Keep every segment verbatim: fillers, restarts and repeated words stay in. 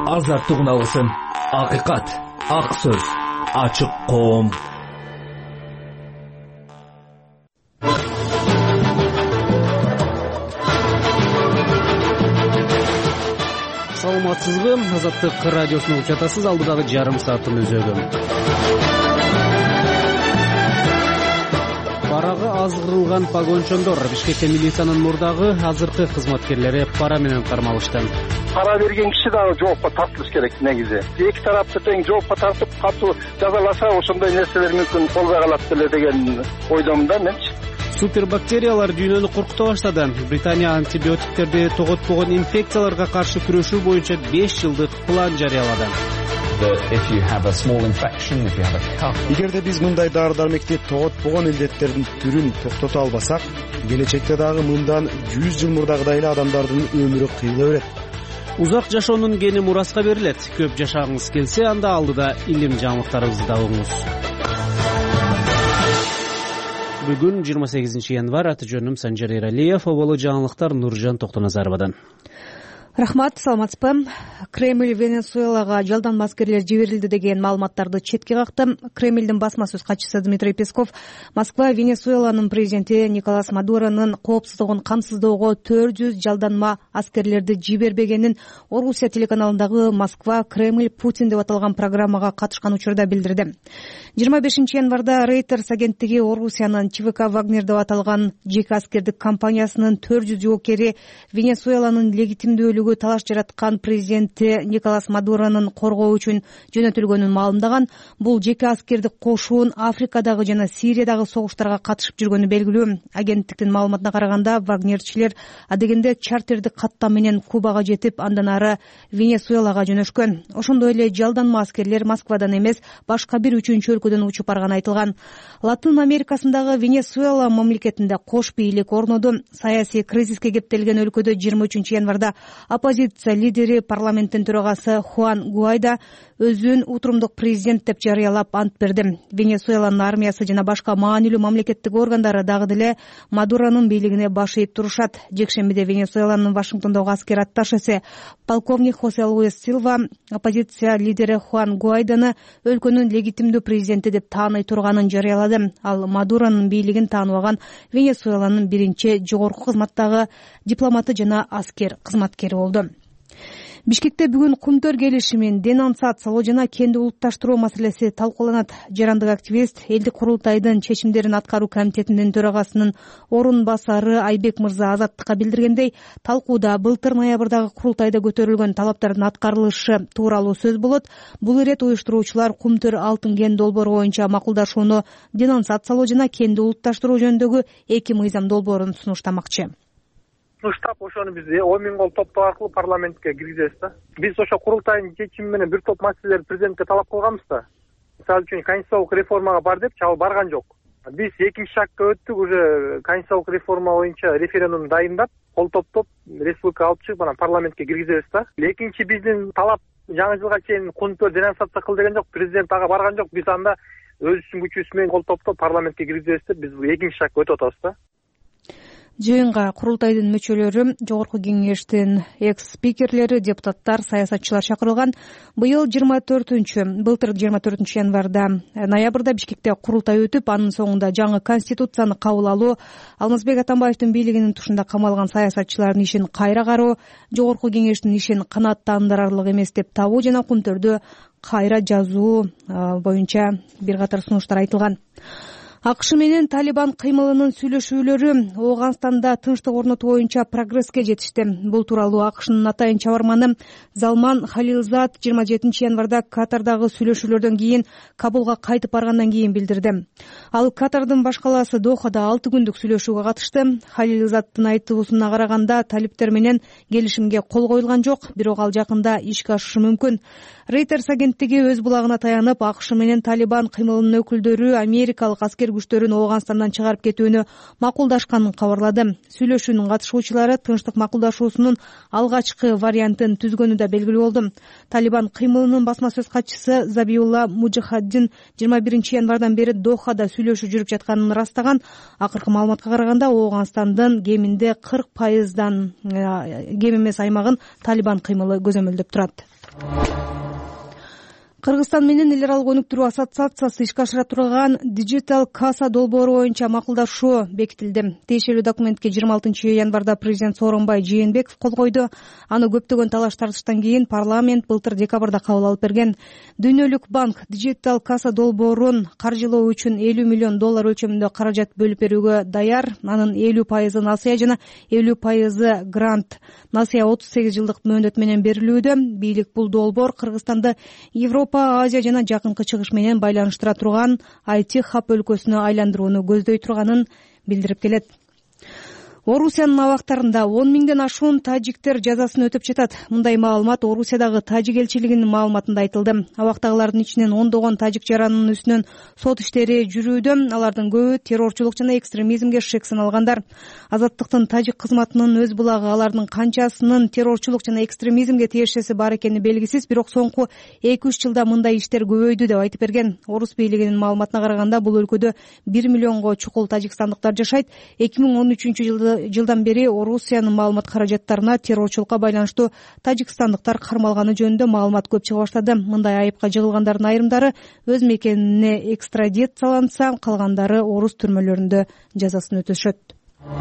азаттык үналысын, акыйкат, ак сөз, ачык коом. Саламатсызбы? Азаттык радиосуну угуп жатасыз. Алдыдагы жарым сааттын өзөгү. Парага азгырылган погончондор Бишкекте милициянын мурдагы азыркы кызматкерлери пара менен кармалышты. Пара берген киши дагы жоопко тартылыш керек негизи. Эки тарапты тең жоопко тартып катуу жазаласа ошондой нерселер мүмкүн болбой калат беле деген ойдомун да менчи. Супербактериялар дүйнөнү коркута баштады. Британия антибиотиктерди тоготпогон инфекцияларга каршы күрөшүү боюнча беш жылдык план жарыялады. Эгерде биз мындай дары-дармекти тоготпогон илдеттердин түрүн токтото албасак, келечекте дагы мындан жүз жыл мурдагыдай эле адамдардын өмүрү кыйыла берет. Узак жашоонун гени мураска берилет. Көп жашагыңыз келсе, анда алдыда илим жаңылыктарыбызды угуңуз. Бүгүн жыйырма сегизинчи январь, аты жөнүм Санжар Эралиев, оболу жаңылыктар Нуржан Токтоназаровадан. Рахмат, саламатсызбы. Кремль Венесуэлага жалданма аскерлер жиберилди деген маалыматтарды четке какты. Кремлдин басма сөз катчысы Дмитрий Песков Москва Венесуэланын президенти Николас Мадуронун коопсуздугун камсыздоого төрт жүз жалданма аскерлерди жибербегенин Орусия телеканалындагы Москва Кремль Путин деп аталган программага катышкан учурда билдирди. жыйырма бешинчи январда Reuters агенттиги Орусиянын ЧВК Вагнер деп аталган жеке аскердик компаниясынын төрт жүз жоокери Венесуэланын легитимдүүлүгү талаш жараткан президенти Николас Мадуронун коргоо үчүн жөнөтүлгөнүн маалымдаган. Бул жеке аскердик кошуун Африкадагы жана Сириядагы согуштарга катышып жүргөнү белгилүү. Агенттиктин маалыматына караганда, вагнерчилер адегенде чартердик каттам менен Кубага жетип, андан ары Венесуэлага жөнөшкөн. Ошондой эле жалданма аскерлер Москвадан эмес, башка бир үчүнчү өлкөдөн учуп барганы айтылган. Латын Америкасындагы Венесуэла мамлекетинде кош бийлик орноду. Саясий кризиске кептелген өлкөдө жыйырма үчүнчү январда оппозиция лидери парламенттин төрагасы Хуан Гуайдо өзүн утурумдук президент деп жарыялап ант берди. Венесуэланын армиясы жана башка маанилүү мамлекеттик органдары дагы деле Мадуронун бийлигине баш ийип турушат. Жекшембиде Венесуэланын Вашингтондогу аскер атташысы полковник Хосе Луис Силва оппозиция лидери Хуан Гуайдону өлкөнүн легитимдүү президенти деп тааный турганын жарыялады. Ал Мадуронун бийлигин тааныбаган Венесуэланын биринчи жогорку кызматтагы дипломаты жана аскер кызматкери болду. Бишкекте бүгүн кумтөр келишимин денонсациялоо жана кенди улутташтыруу маселеси талкууланат. Жарандык активист элдик курултайдын чечимдерин аткаруу комитетинин төрагасынын орун басары Айбек мырза Азаттыкка билдиргендей, талкууда былтыр ноябрдагы курултайда көтөрүлгөн талаптардын аткарылышы тууралуу сөз болот. Бул ирет уюштуруучулар кумтөр алтын кен долбоору боюнча макулдашууну денонсациялоо жана кенди улутташтыруу жөнүндөгү эки мыйзам долбоорун сунуштамакчы. Штаб ошону биз он миң кол топтоо аркылуу парламентке киргизебиз да. Биз ошо курултайдын чечими менен бир топ маселелерди президентке талап кылганбыз да. Мисалы үчүн конституциялык реформага бар депчи, ал барган жок. Биз экинчи шагга өттүк, уже конституциялык реформа боюнча референдум дайындап, кол топтоп республика алып чыгып анан парламентке киргизебиз да. Экинчи биздин талап жаңы жылга чейин кумтөр денонсация кыл деген жок, президент ага барган жок. Биз анда өзүбүздүн күчүбүз менен кол топтоп парламентке киргизебиз деп биз экинчи шагга өтүп атабыз да. Жыйынга курултайдын мүчөлөрү, жогорку кеңештин экс-спикерлери, депутаттар, саясатчылар чакырылган. Быйыл жыйырма төртүнчү, былтыр жыйырма төртүнчү январда, ноябрда Бишкекте курултай өтүп, анын соңунда жаңы конституцияны кабыл алуу, Алмазбек Атамбаевдин бийлигинин тушунда камалган саясатчылардын ишин кайра кароо, жогорку кеңештин ишин канааттандырарлык эмес деп табуу жана кумтөрдү кайра жазуу боюнча бир катар сунуштар айтылган. АКШ менен Талибан кыймылынын сүйлөшүүлөрү Ооганстанда тынчтык орнотуу боюнча прогресске жетишти. Бул тууралуу АКШнын атайын чабарманы Залман Халилзад жыйырма жетинчи январда Катардагы сүйлөшүүлөрдөн кийин Кабулга кайтып баргандан кийин билдирди. Ал Катардын баш калаасы Дохада алты күндүк сүйлөшүүгө катышты. Халилзаддын айтуусуна караганда, талиптер менен келишимге кол коюлган жок, бирок ал жакында ишке ашышы мүмкүн. Reuters агенттиги өз булагына таянып, АКШ менен Талибан кыймылынын өкүлдөрү Америкалык аскер күчтөрүн Ооганстандан чыгарып кетүүнү макулдашканын кабарлады. Сүйлөшүүнүн катышуучулары тынчтык макулдашуусунун алгачкы вариантын түзгөнү да белгилүү болду. Талибан кыймылынын басма сөз катчысы Забиулла Муджахаддин жыйырма биринчи январдан бери Дохада сүйлөшүү жүрүп жатканын ырастаган. Акыркы маалыматка караганда, Ооганстандын кеминде кырк пайыздан кем эмес аймагын Талибан кыймылы көзөмөлдөп турат. Кыргызстан менен эл аралык өнүктүрүү ассоциациясы ишке ашыра турган Digital Kassa долбоору боюнча макулдашуу бекитилди. Тиешелүү документке жыйырма алтынчы январда президент Сооронбай Жээнбеков кол койду. Аны көптөгөн талаш тартыштан кийин парламент былтыр декабрда кабыл алып берген. Дүйнөлүк банк Digital Kassa долбоорун каржылоо үчүн элүү миллион доллар өлчөмүндө каражат бөлүп берүүгө даяр. Анын элүү пайызы насыя жана элүү пайызы грант. Насыя отуз сегиз жылдык мөөнөт менен берилүүдө. Бийлик бул долбоор Кыргызстанды Европа, Азия жана Жакынкы Чыгыш менен байланыштыра турган ай ти хаб өлкөсүнө айландырууну көздөй турганын билдирип келет. Орусиянын абактарында он миңден ашуун тажиктер жазасын өтөп жатат. Мындай маалымат Орусиядагы тажик элчилигинин маалыматында айтылды. Абактагылардын ичинен ондогон тажик жаранынын үстүнөн сот иштери жүрүүдө. Алардын көбү террорчулук жана экстремизмге шек саналгандар. Азаттыктын тажик кызматынын өз булагы алардын канчасынын террорчулук жана экстремизмге тиешеси бар экени белгисиз, бирок соңку эки үч жылда мындай иштер көбөйдү деп айтып берген. Орус бийлигинин маалыматына караганда бул өлкөдө бир миллионго чукул тажикстандыктар жашайт. эки миң он үчүнчү жылда жылдан бери Орусиянын маалымат каражаттарына террорчулукка байланыштуу тажикстандыктар кармалганы жөнүндө маалымат көп чыга баштады. Мындай айыпка жыгылгандардын айрымдары өз мекенине экстрадицияланса, калгандары орус түрмөлөрүндө жазасын өтөшөт.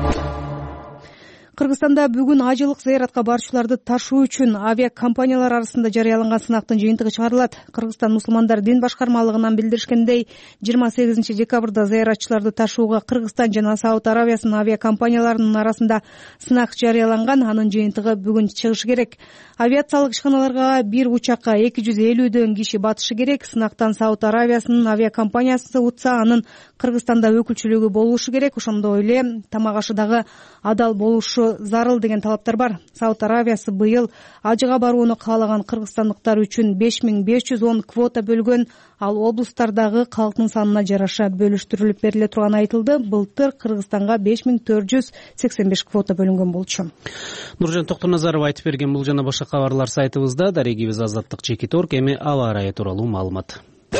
Кыргызстанда бүгүн ажылык зыяратка баруучуларды ташуу үчүн авиакомпаниялар арасында жарыяланган сынактын жыйынтыгы чыгарылат. Кыргызстан мусулмандар дин башкармалыгынан билдиришкендей, жыйырма сегизинчи декабрда зыяратчыларды ташууга Кыргызстан жана Сауд Аравиясынын авиакомпанияларынын арасында сынак жарыяланган. Анын жыйынтыгы бүгүн чыгышы керек. Авиациялык ишканаларга бир учакка эки жүз элүүдөн киши батышы керек. Сынактан Сауд Аравиясынын авиакомпаниясы утса, анын Кыргызстанда өкүлчүлүгү болушу керек. Ошондой эле тамак ашыдагы адал болушу зарыл деген талаптар бар. Сауд Аравиясы быйыл ажыга барууну каалаган кыргызстандыктар үчүн беш миң беш жүз он квота бөлгөн, ал облустардагы калктын санына жараша бөлүштүрүлүп бериле турганы айтылды. Былтыр Кыргызстанга беш миң төрт жүз сексен беш квота бөлүнгөн болчу. Нуржан Токтоназаров айтып берген бул жана башка кабарлар сайтыбызда. Дарегибиз Азаттык Чекит орг. Эми аба ырайы тууралуу маалымат.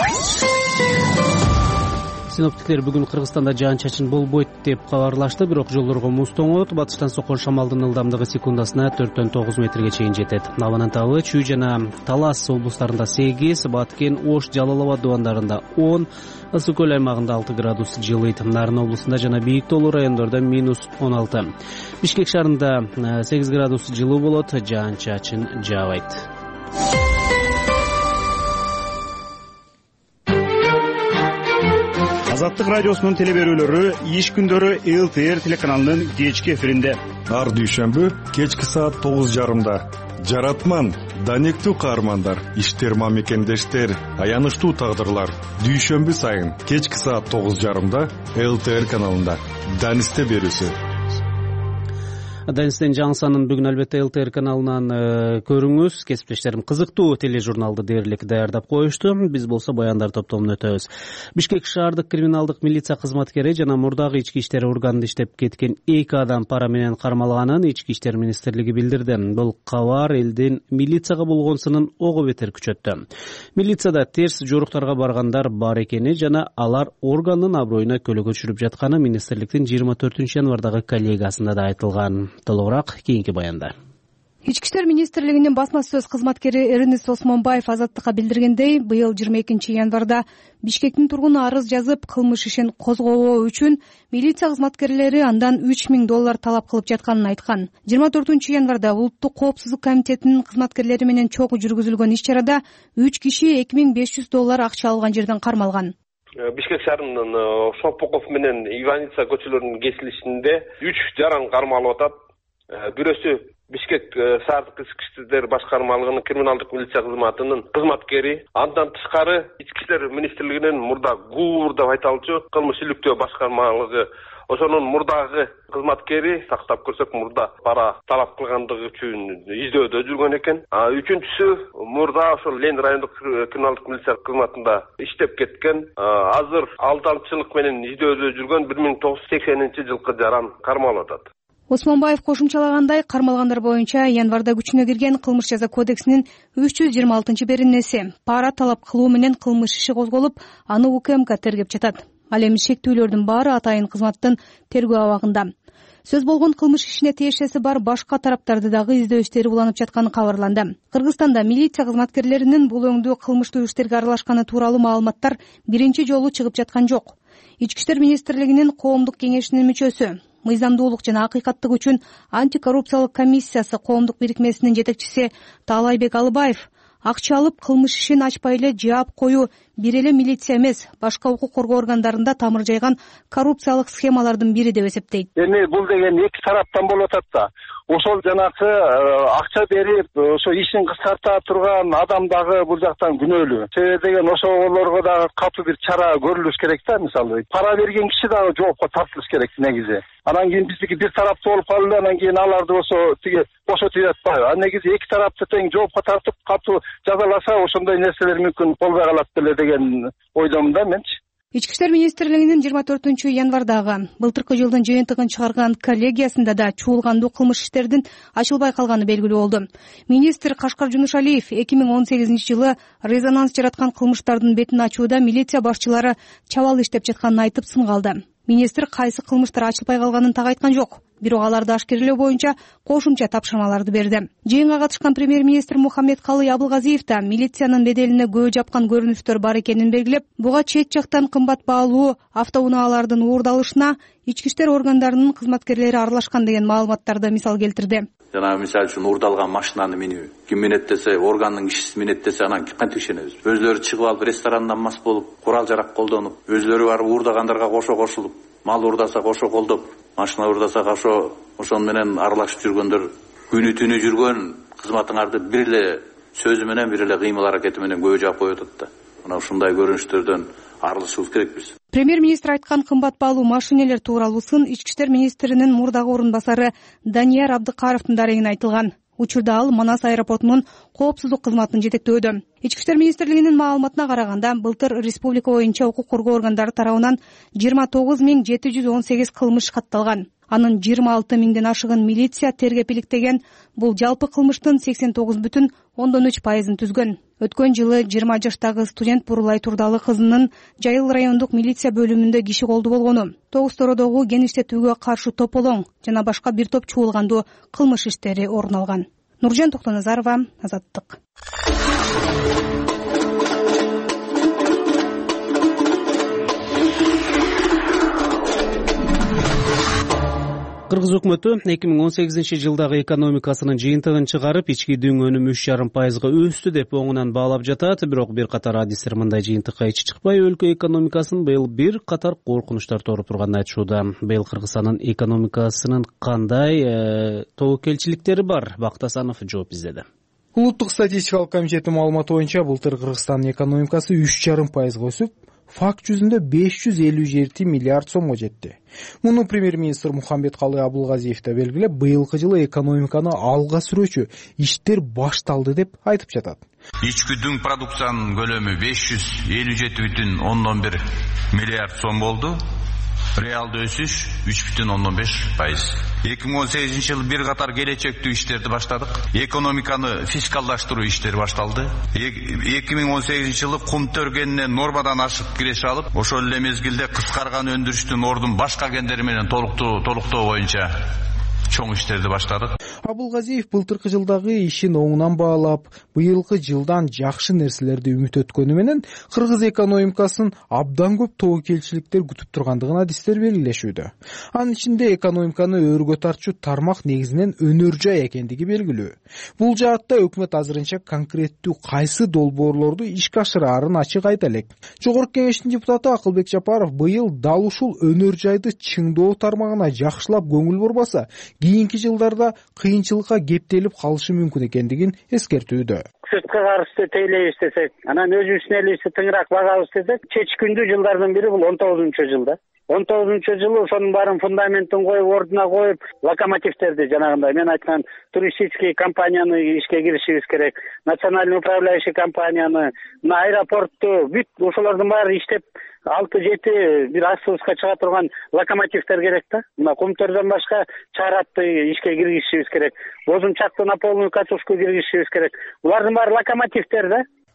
Синоптиктер бүгүн Кыргызстанда жаан-чачын болбойт деп кабарлашты, бирок жолдорго муз тоңот. Батыштан соккон шамалдын ылдамдыгы секундасына төрттөн тогуз метрге чейин жетет. Абанын табы Чүй жана Талас облустарында сегиз, Баткен, Ош, Жалал Абад дубандарында он, Ысык көл аймагында алты градус жылыйт. Нарын облусунда жана Бийик Тоолуу райондордо минус он алты. Бишкек шаарында сегиз градус жылуу болот, жаан-чачын жаабайт. Азаттык радиосунун теле берүүлөрү иш күндөрү эл ти эр телеканалынын кечки эфиринде. Ар дүйшөмбү кечки саат тогуз жарымда. Жаратман, данектүү каармандар, иштер мамекендештер, аянычтуу тагдырлар. Дүйшөмбү сайын кечки саат тогуз жарымда эл ти эр каналында. Данисте берүүсү. Данистен жаңы санын бүгүн албетте эл ти эр каналынан көрүңүз. Кесиптештерим кызыктуу тележурналды дээрлик даярдап коюшту. Биз болсо баяндар топтомун өтөбүз. Бишкек шаардык криминалдык милиция кызматкери жана мурдагы ички иштер органында иштеп кеткен эки адам пара менен кармалганын ички иштер министрлиги билдирди. Бул кабар элдин милицияга болгон сынын ого бетер күчөттү. Милицияда терс жоруктарга баргандар бар экени жана алар органдын аброюна көлөгө түшүрүп жатканы министрликтин жыйырма төртүнчү январдагы коллегиясында да айтылган. Толугураак кийинки баянда. Ички иштер министрлигинин басма сөз кызматкери Эрнест Осмонбаев Азаттыкка билдиргендей, быйыл жыйырма экинчи январда Бишкектин тургуну арыз жазып, кылмыш ишин козгобоо үчүн милиция кызматкерлери андан үч миң доллар талап кылып жатканын айткан. жыйырма төртүнчү январда Улуттук коопсуздук комитетинин кызматкерлери менен чогуу жүргүзүлгөн иш чарада үч киши эки миң беш жүз доллар акча алган жерден кармалган. Бишкек шаарынын Шопоков менен Иваница көчөлөрүнүн кесилишинде үч жаран кармалып атат. Бирөөсү Бишкек шаардык ички иштер башкармалыгынын криминалдык милиция кызматынын кызматкери. Андан тышкары ички иштер министрлигинин мурда ГУР деп айтылчу кылмыш иликтөө башкармалыгы, ошонун мурдагы кызматкери, сактап көрсөк мурда пара талап кылгандыгы үчүн издөөдө жүргөн экен. А үчүнчүсү мурда ошол Лен райондук криминалдык милиция кызматында иштеп кеткен, азыр алдамчылык менен издөөдө жүргөн бир миң тогуз жүз сексенинчи жылкы жаран кармалып атат. Осмонбаев кошумчалагандай, кармалгандар боюнча январда күчүнө кирген кылмыш жаза кодексинин үч жүз жыйырма алтынчы беренеси пара талап кылуу менен кылмыш иши козголуп, аны УКМК тергеп жатат. Ал эми шектүүлөрдүн баары атайын кызматтын тергөө абагында. Сөз болгон кылмыш ишине тиешеси бар башка тараптарды дагы издөө иштери уланып жатканы кабарланды. Кыргызстанда милиция кызматкерлеринин бул өңдүү кылмыштуу иштерге аралашканы тууралуу маалыматтар биринчи жолу чыгып жаткан жок. Ички иштер министрлигинин коомдук кеңешинин мүчөсү, мыйзамдуулук жана акыйкаттык үчүн антикоррупциялык комиссиясы коомдук бирикмесинин жетекчиси Таалайбек Алыбаев акча алып кылмыш ишин ачпай эле жаап коюу бир эле милиция эмес, башка укук коргоо органдарында тамыр жайган коррупциялык схемалардын бири деп эсептейт. Эми бул деген эки тараптан болуп атат да. Ошол жанакы акча берип, ошо ишин кыскарта турган адам дагы бул жактан күнөөлүү. Себеби деген ошолорго дагы катуу бир чара көрүлүш керек да, мисалы. Пара берген киши дагы жоопко тартылыш керек негизи. Анан кийин биздики бир тараптуу болуп калды, анан кийин аларды ошо тиги бошотуп жатпайбы? А негизи эки тарапты тең жоопко тартып, катуу жазаласа ошондой нерселер мүмкүн болбой калат беле деген ойдомун да менчи. Ички иштер министрлигинин жыйырма төртүнчү январдагы былтыркы жылдын жыйынтыгын чыгарган коллегиясында да чуулгандуу кылмыш иштердин ачылбай калганы белгилүү болду. Министр Кашкар Жунушалиев эки миң он сегизинчи жылы резонанс жараткан кылмыштардын бетин ачууда милиция башчылары чабал иштеп жатканын айтып сынга алды. Министр кайсы кылмыштар ачылбай калганын так айткан жок. Бирок аларды ашкерелөө боюнча кошумча тапшырмаларды берди. Жыйынга катышкан премьер-министр Мухаммедкалый Абылгазиев да милициянын беделине көө жапкан көрүнүштөр бар экенин белгилеп, буга чет жактан кымбат баалуу автоунаалардын уурдалышына ички иштер органдарынын кызматкерлери аралашкан деген маалыматтарды мисал келтирди. Жана мисалы үчүн уурдалган машинаны минүү, ким минет десе, органдын кишиси минет десе, анан кантип ишенебиз? Өзлөрү чыгып алып ресторандан мас болуп, курал жарак колдонуп, өзлөрү барып уурдагандарга кошо кошулуп, мал уурдаса кошо колдоп, машина уурдаса кошо ошону менен аралашып жүргөндөр, күнү түнү жүргөн кызматыңарды бир эле сөзү менен, бир эле кыймыл аракети менен көө жаап коюп атат да. Мына ушундай көрүнүштөрдөн арылышыбыз керекпиз. Премьер-министр айткан кымбат баалуу машинелер тууралуусын ички иштер министринин мурдагы орун басары Данияр Абдыкаровдун дарегине айтылган. Учурда ал Манас аэропортунун коопсуздук кызматын жетектөөдө. Ички иштер министрлигинин маалыматына караганда, былтыр республика боюнча укук коргоо органдары тарабынан жыйырма тогуз миң жети жүз он сегиз кылмыш катталган. Анын жыйырма алты миңден ашыгын милиция тергеп иликтеген. Бул жалпы кылмыштын сексен тогуз бүтүн ондон үч пайызын түзгөн. Өткөн жылы жыйырма жаштагы студент Бурулай Турдалы кызынын Жайыл райондук милиция бөлүмүндө киши колду болгону, Тогустородогу кен иштетүүгө каршы тополоң жана башка бир топ чуулгандуу кылмыш иштери орун алган. Нуржан Токтоназарова, Азаттык. Кыргыз өкмөтү эки миң он сегизинчи жылдагы экономикасынын жыйынтыгын чыгарып, ички дүң өнүмү үч жарым пайызга өстү деп оңунан баалап жатат. Бирок бир катар адистер мындай жыйынтыкка ичи чыкпай, өлкө экономикасын быйыл бир катар коркунучтар тооруп турганын айтышууда. Быйыл Кыргызстандын экономикасынын кандай тобокелчиликтери бар? Бактасанов жооп издеди. Улуттук статистикалык комитеттин маалыматы боюнча былтыр Кыргызстандын экономикасы үч жарым пайызга өсүп, факт жүзүндө беш жүз элүү жети миллиард сомго жетти. Муну премьер-министр Мухаммедкалый Абылгазиев да белгилеп, быйылкы жылы экономиканы алга сүрүүчү иштер башталды деп айтып жатат. Ички дүң продукциянын көлөмү беш жүз элүү жети бүтүн ондон бир миллиард сом болду. Реалдуу өсүш үч бүтүн ондон беш пайыз. эки миң он сегизинчи жылы бир катар келечектүү иштерди баштадык. Экономиканы фискалдаштыруу иштери башталды. эки миң он сегизинчи жылы кум төргенинен нормадан ашык киреше алып, ошол эле мезгилде кыскарган өндүрүштүн ордун башка кендер менен толуктоо толуктоо боюнча чоң иштерди баштадык. Абылгазиев былтыркы жылдагы ишин оңунан баалап, быйылкы жылдан жакшы нерселерди үмүт өткөнү менен кыргыз экономикасын абдан көп тобокелчиликтер күтүп тургандыгын адистер белгилешүүдө. Анын ичинде экономиканы өргө тартчу тармак негизинен өнөр жай экендиги белгилүү. Бул жаатта өкмөт азырынча конкреттүү кайсы долбоорлорду ишке ашыраарын ачык айта элек. Жогорку кеңештин депутаты Акылбек Жапаров быйыл дал ушул өнөр жайды чыңдоо тармагына жакшылап көңүл бурбаса, кийинки жылдарда кыйынчылыкка кептелип калышы мүмкүн экендигин эскертүүдө. Сырткы карызды тейлейбиз десек, анан өзүбүздүн элибизди тыңыраак багабыз десек, чечкиндүү жылдардын бири бул он тогузунчу жылда. он тогузунчу жылы ошонун баарын фундаментин коюп, ордуна коюп, локомотивдерди жанагындай мен айткан туристический компанияны ишке киришибиз керек, национальный управляющий компанияны, аэропортту, бүт ошолордун баары иштеп алты жети бир асыбызга чыга турган локомотивдер керек да. Мына Кумтөрдөн башка Чаратты ишке киргизишибиз керек. Бозумчакты на полную катушку киргизишибиз керек. Булардын баары локомотивдер да.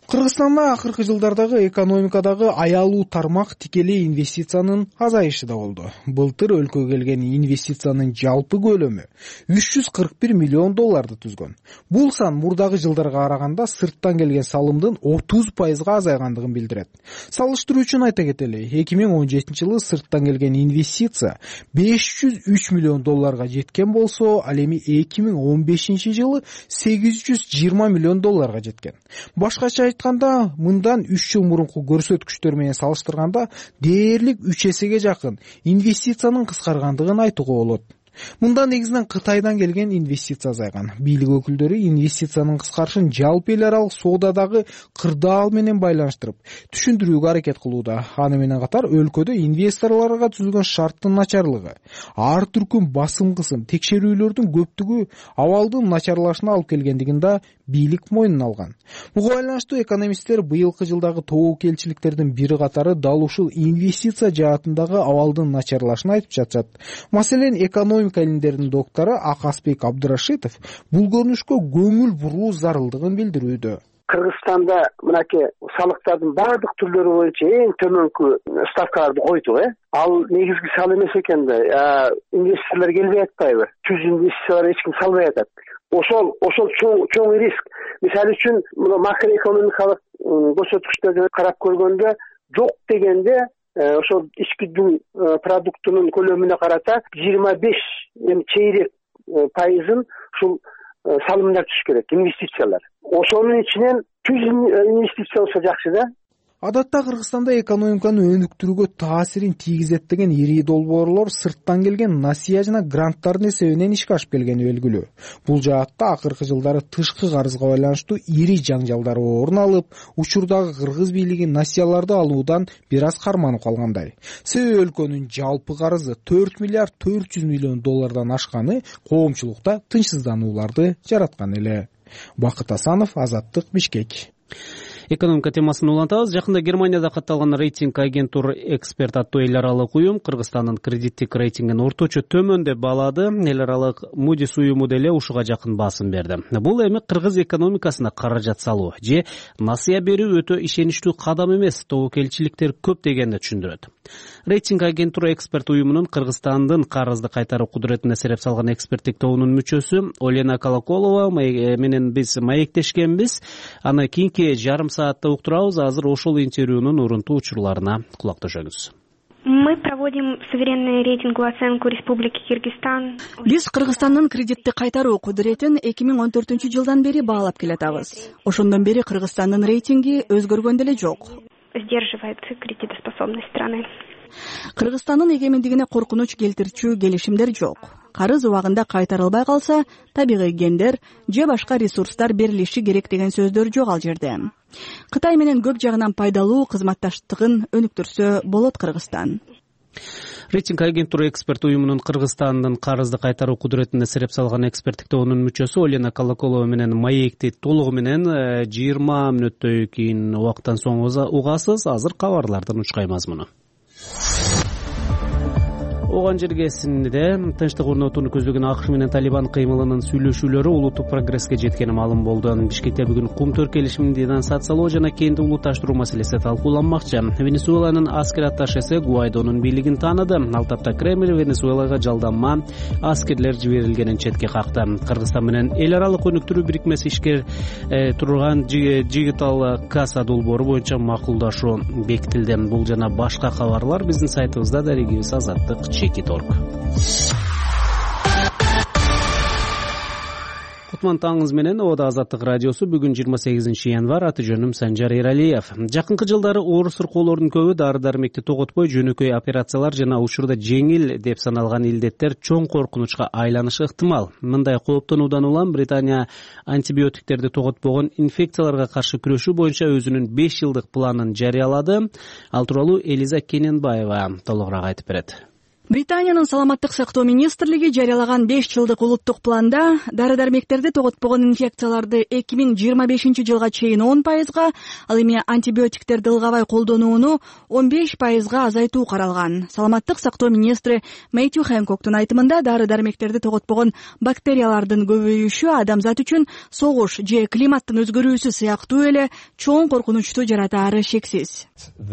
Кыргызстанда акыркы жылдардагы экономикадагы аялуу тармак тикелей инвестициянын азайышы да болду. Былтыр өлкөгө келген инвестициянын жалпы көлөмү үч жүз кырк бир миллион долларды түзгөн. Бул сан мурдагы жылдарга караганда сырттан келген салымдын отуз пайызга азайгандыгын билдирет. Салыштыруу үчүн айта кетели, эки миң он жетинчи жылы сырттан келген инвестиция беш жүз үч миллион долларга жеткен болсо, ал эми эки миң он бешинчи жылы сегиз жүз жыйырма миллион долларга жеткен. Башкача айтканда, мындан үч жыл мурунку көрсөткүчтөр менен салыштырганда дээрлик үч эсеге жакын инвестициянын кыскаргандыгын айтууга болот. Мында негизинен Кытайдан келген инвестиция азайган. Бийлик өкүлдөрү инвестициянын кыскарышын жалпы эл аралык соодадагы кырдаал менен байланыштырып, түшүндүрүүгө аракет кылууда. Аны менен катар өлкөдө инвесторлорго түзүлгөн шарттын начарлыгы, ар түркүм басым кысым, текшерүүлөрдүн көптүгү абалдын начарлашына алып келгендигин да бийлик мойнуна алган. Буга байланыштуу экономисттер быйылкы жылдагы тобокелчиликтердин бири катары дал ушул инвестиция жаатындагы абалдын начарлашын айтып жатышат. Маселен, экономика илимдеринин доктору Акасбек Абдырашитов бул көрүнүшкө көңүл буруу зарылдыгын билдирүүдө. Кыргызстанда мынакей салыктардын баардык түрлөрү боюнча эң төмөнкү ставкаларды койдук, э. Ал негизги салым эмес экен да. Инвесторлор келбей атпайбы? Түз инвестициялар эч ким салбай атат. Ошол ошол чоң чоң риск. Мисалы үчүн, мына макроэкономикалык көрсөткүчтөрдү карап көргөндө жок дегенде ошол ички продуктунун көлөмүнө карата жыйырма беш чейрек пайызын ушул салымдар түшүш керек, инвестициялар. Ошонун ичинен түз инвестиция болсо жакшы да. Адатта Кыргызстанда экономиканы өнүктүрүүгө таасирин тийгизет деген ири долбоорлор сырттан келген насыя жана гранттардын эсебинен ишке ашып келгени белгилүү. Бул жаатта акыркы жылдары тышкы карызга байланыштуу ири жаңжалдар орун алып, учурдагы кыргыз бийлиги насыяларды алуудан бир аз карманып калгандай. Себеби өлкөнүн жалпы карызы төрт миллиард төрт жүз миллион доллардан ашканы коомчулукта тынчсызданууларды жараткан эле. Бакыт Асанов, Азаттык, Бишкек. Экономика темасын улантабыз. Жакында Германияда катталган рейтинг агентур эксперт аттуу эл аралык уюм Кыргызстандын кредиттик рейтингин орточо төмөн деп баалады. Эл аралык Moody's уюму деле ушуга жакын басым берди. Бул эми кыргыз экономикасына каражат салуу же насыя берүү өтө ишеничтүү кадам эмес, тобокелчиликтер көп дегенди түшүндүрөт. Рейтинг агентур эксперт уюмунун Кыргызстандын карызды кайтаруу кудуретине сереп салган эксперттик тобунун мүчөсү Олена Колоколова менен биз маектешкенбиз. Аны кийинки жарым саатта уктурабыз. Азыр ошол интервьюнун урунтуу учурларына кулак төшөңүз. Мы проводим суверенную рейтинговую оценку Республики Кыргызстан. Биз Кыргызстандын кредитти кайтаруу кудуретин эки миң он төртүнчү жылдан бери баалап келатабыз. Ошондон бери Кыргызстандын рейтинги өзгөргөн деле жок. Сдерживает кредитоспособность страны. Кыргызстандын эгемендигине коркунуч келтирчү келишимдер жок. Карыз убагында кайтарылбай калса, табигый гендер же башка ресурстар берилиши керек деген сөздөр жок ал жерде. Кытай менен көп жагынан пайдалуу кызматташтыгын өнүктүрсө болот Кыргызстан. Рейтинг агентура эксперт уюмунун Кыргызстандын карызды кайтаруу кудуретине сереп салган эксперттик тобунун мүчөсү Олена Колоколова менен маекти толугу менен жыйырма мүнөттөй кийин убакыттан соң угасыз. Азыр кабарлардын учкай мазмуну. Оған жергесинде тынчтык орнотууну көздөгөн АКШ менен Талибан кыймылынын сүйлөшүүлөрү улуттук прогресске жеткени маалым болду. Бишкекте бүгүн Кум төр келишимин денонсациялоо жана кенди улутташтыруу маселеси талкууланмакчы. Венесуэланын аскер атташеси Гуайдонун бийлигин тааныды. Ал тапта Кремль Венесуэлага жалданма аскерлер жиберилгенин четке какты. Кыргызстан менен эл аралык өнүктүрүү бирикмеси ишке турган Digital Casa долбоору боюнча макулдашуу бекитилди. Бул жана башка кабарлар биздин сайтыбызда дарегибиз Азаттык чекит орг. Кутман таңыңыз менен Ода Азаттык радиосу бүгүн жыйырма сегизинчи январь. Аты жөнүм Санжар Эралиев. Жакынкы жылдары оор сыркоолордун көбү дары-дармекти тоготпой жөнөкөй операциялар жана учурда жеңил деп саналган илдеттер чоң коркунучка айланышы ыктымал. Мындай кооптонуудан улам Британия антибиотиктерди тоготпогон инфекцияларга каршы күрөшүү боюнча өзүнүн беш жылдык планын жарыялады. Ал тууралуу Элиза Кененбаева толугураак айтып берет. Британиянын саламаттык сактоо министрлиги жарыялаган беш жылдык улуттук планда дары дармектерди тоготпогон инфекцияларды эки миң жыйырма бешинчи жылга чейин он пайызга, ал эми антибиотиктерди ылгабай колдонууну он беш пайызга азайтуу каралган. Саламаттык сактоо министри Мэтью Хэнкоктун айтымында дары дармектерди тоготпогон бактериялардын көбөйүшү адамзат үчүн согуш же климаттын өзгөрүүсү сыяктуу эле чоң коркунучту жаратаары шексиз.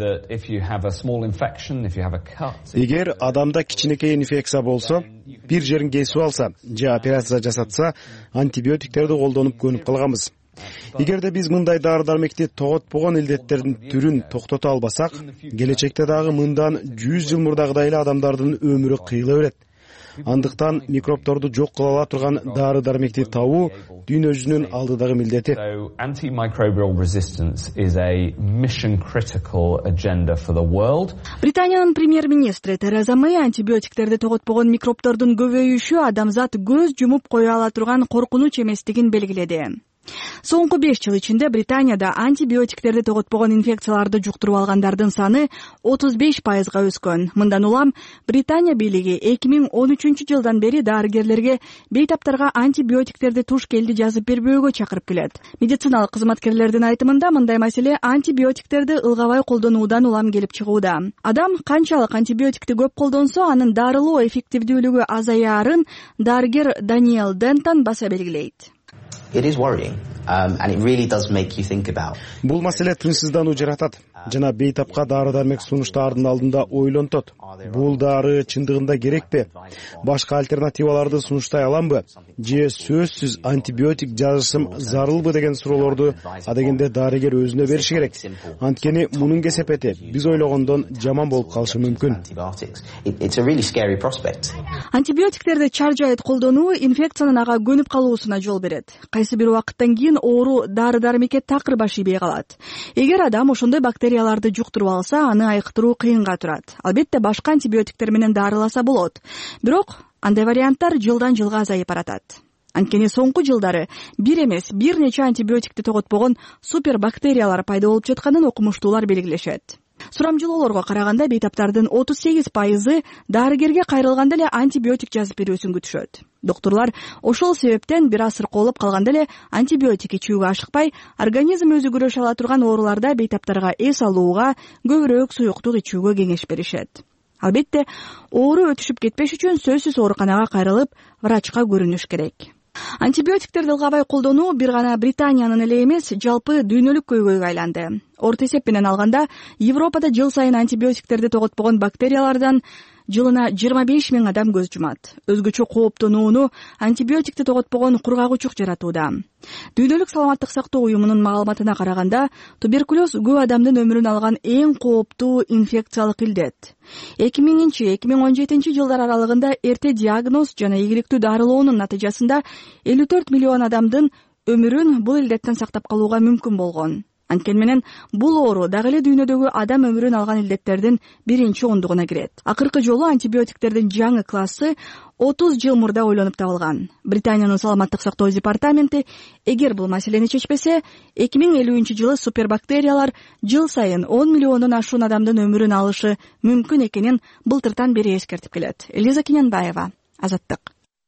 Эгер адамда кичинекей инфекция болсо, бир жерин кесип алса же операция жасатса, антибиотиктерди колдонуп көнүп калганбыз. Эгерде биз мындай дары-дармекти тоготпогон илдеттердин түрүн токтото албасак, келечекте дагы мындан жүз жыл мурдагыдай эле адамдардын өмүрү кыйыла берет. Андыктан микробторду жок кыла ала турган дары-дармекти табуу дүйнө жүзүнүн алдыдагы милдети. Британиянын премьер-министри Тереза Мэй антибиотиктерди тоготпогон микробтордун көбөйүшү адамзат көз жумуп кое ала турган коркунуч эместигин белгиледи. Соңку беш жыл ичинде Британияда антибиотиктерди тоготпогон инфекцияларды жуктуруп алгандардын саны отуз беш пайызга өскөн. Мындан улам Британия бийлиги эки миң он үчүнчү жылдан бери дарыгерлерге бейтаптарга антибиотиктерди туш келди жазып бербөөгө чакырып келет. Медициналык кызматкерлердин айтымында мындай маселе антибиотиктерди ылгабай колдонуудан улам келип чыгууда. Адам канчалык антибиотикти көп колдонсо, анын дарылоо эффективдүүлүгү азаярын дарыгер Даниэл Дентон баса белгилейт. Бул маселе тынчсыздануу жаратат жана бейтапка дары-дармек сунуштардын алдында ойлонтот. Бул дары чындыгында керекпи? Башка альтернативаларды сунуштай аламбы? Же сөзсүз антибиотик жазышым зарылбы деген суроолорду адегенде дарыгер өзүнө бериши керек. Анткени мунун кесепети биз ойлогондон жаман болуп калышы мүмкүн. Антибиотиктерди чаржайыт колдонуу инфекциянын ага көнүп калуусуна жол берет. Кайсы бир убакыттан кийин оору дары-дармекке такыр башыйбей калат. Эгер адам ошондой бактерияларды жуктуруп алса, аны айыктыруу кыйынга турат. Албетте башка антибиотиктер менен дарыласа болот. Бирок андай варианттар жылдан жылга азайып баратат. Анткени соңку жылдары бир эмес, бир нече антибиотикти тоготпогон супербактериялар пайда болуп жатканын окумуштуулар белгилешет. Сурамжылоолорго караганда бейтаптардын отуз сегиз пайызы дарыгерге кайрылганда эле антибиотик жазып берүүсүн күтүшөт. Доктурлар ошол себептен бир аз сыркоолоп калганда эле антибиотик ичүүгө ашыкпай, организм өзү күрөшө ала турган ооруларда бейтаптарга эс алууга, көбүрөөк суюктук ичүүгө кеңеш беришет. Албетте, оору өтүшүп кетпеш үчүн сөзсүз ооруканага кайрылып, врачка көрүнүш керек. Антибиотиктерди ылгабай колдонуу бир гана Британиянын эле эмес, жалпы дүйнөлүк көйгөйгө айланды. Орто эсеп менен алганда, Европада жыл сайын антибиотиктерди тоготпогон бактериялардан жылына жыйырма беш миң адам көз жумат. Өзгөчө кооптонууну антибиотикти тоготпогон кургагучук жаратууда. Дүйнөлүк саламаттык сактоо уюмунун маалыматына караганда, туберкулез көп адамдын өмүрүн алган эң кооптуу инфекциялык илдет. эки миңинчи — эки миң он жетинчи жылдар аралыгында эрте диагноз жана ийгиликтүү дарылоонун натыйжасында элүү төрт миллион адамдын өмүрүн бул илдеттен сактап калууга мүмкүн болгон. Анткени менен бул оору дагы эле дүйнөдөгү адам өмүрүн алган илдеттердин биринчи ондугуна кирет. Акыркы жолу антибиотиктердин жаңы классы отуз жыл мурда ойлонуп табылган. Британиянын саламаттык сактоо департаменти эгер бул маселени чечпесе, эки миң элүүнчү жылы супербактериялар жыл сайын он миллиондон ашуун адамдын өмүрүн алышы мүмкүн экенин былтыртан бери эскертип келет. Элиза Кененбаева, Азаттык.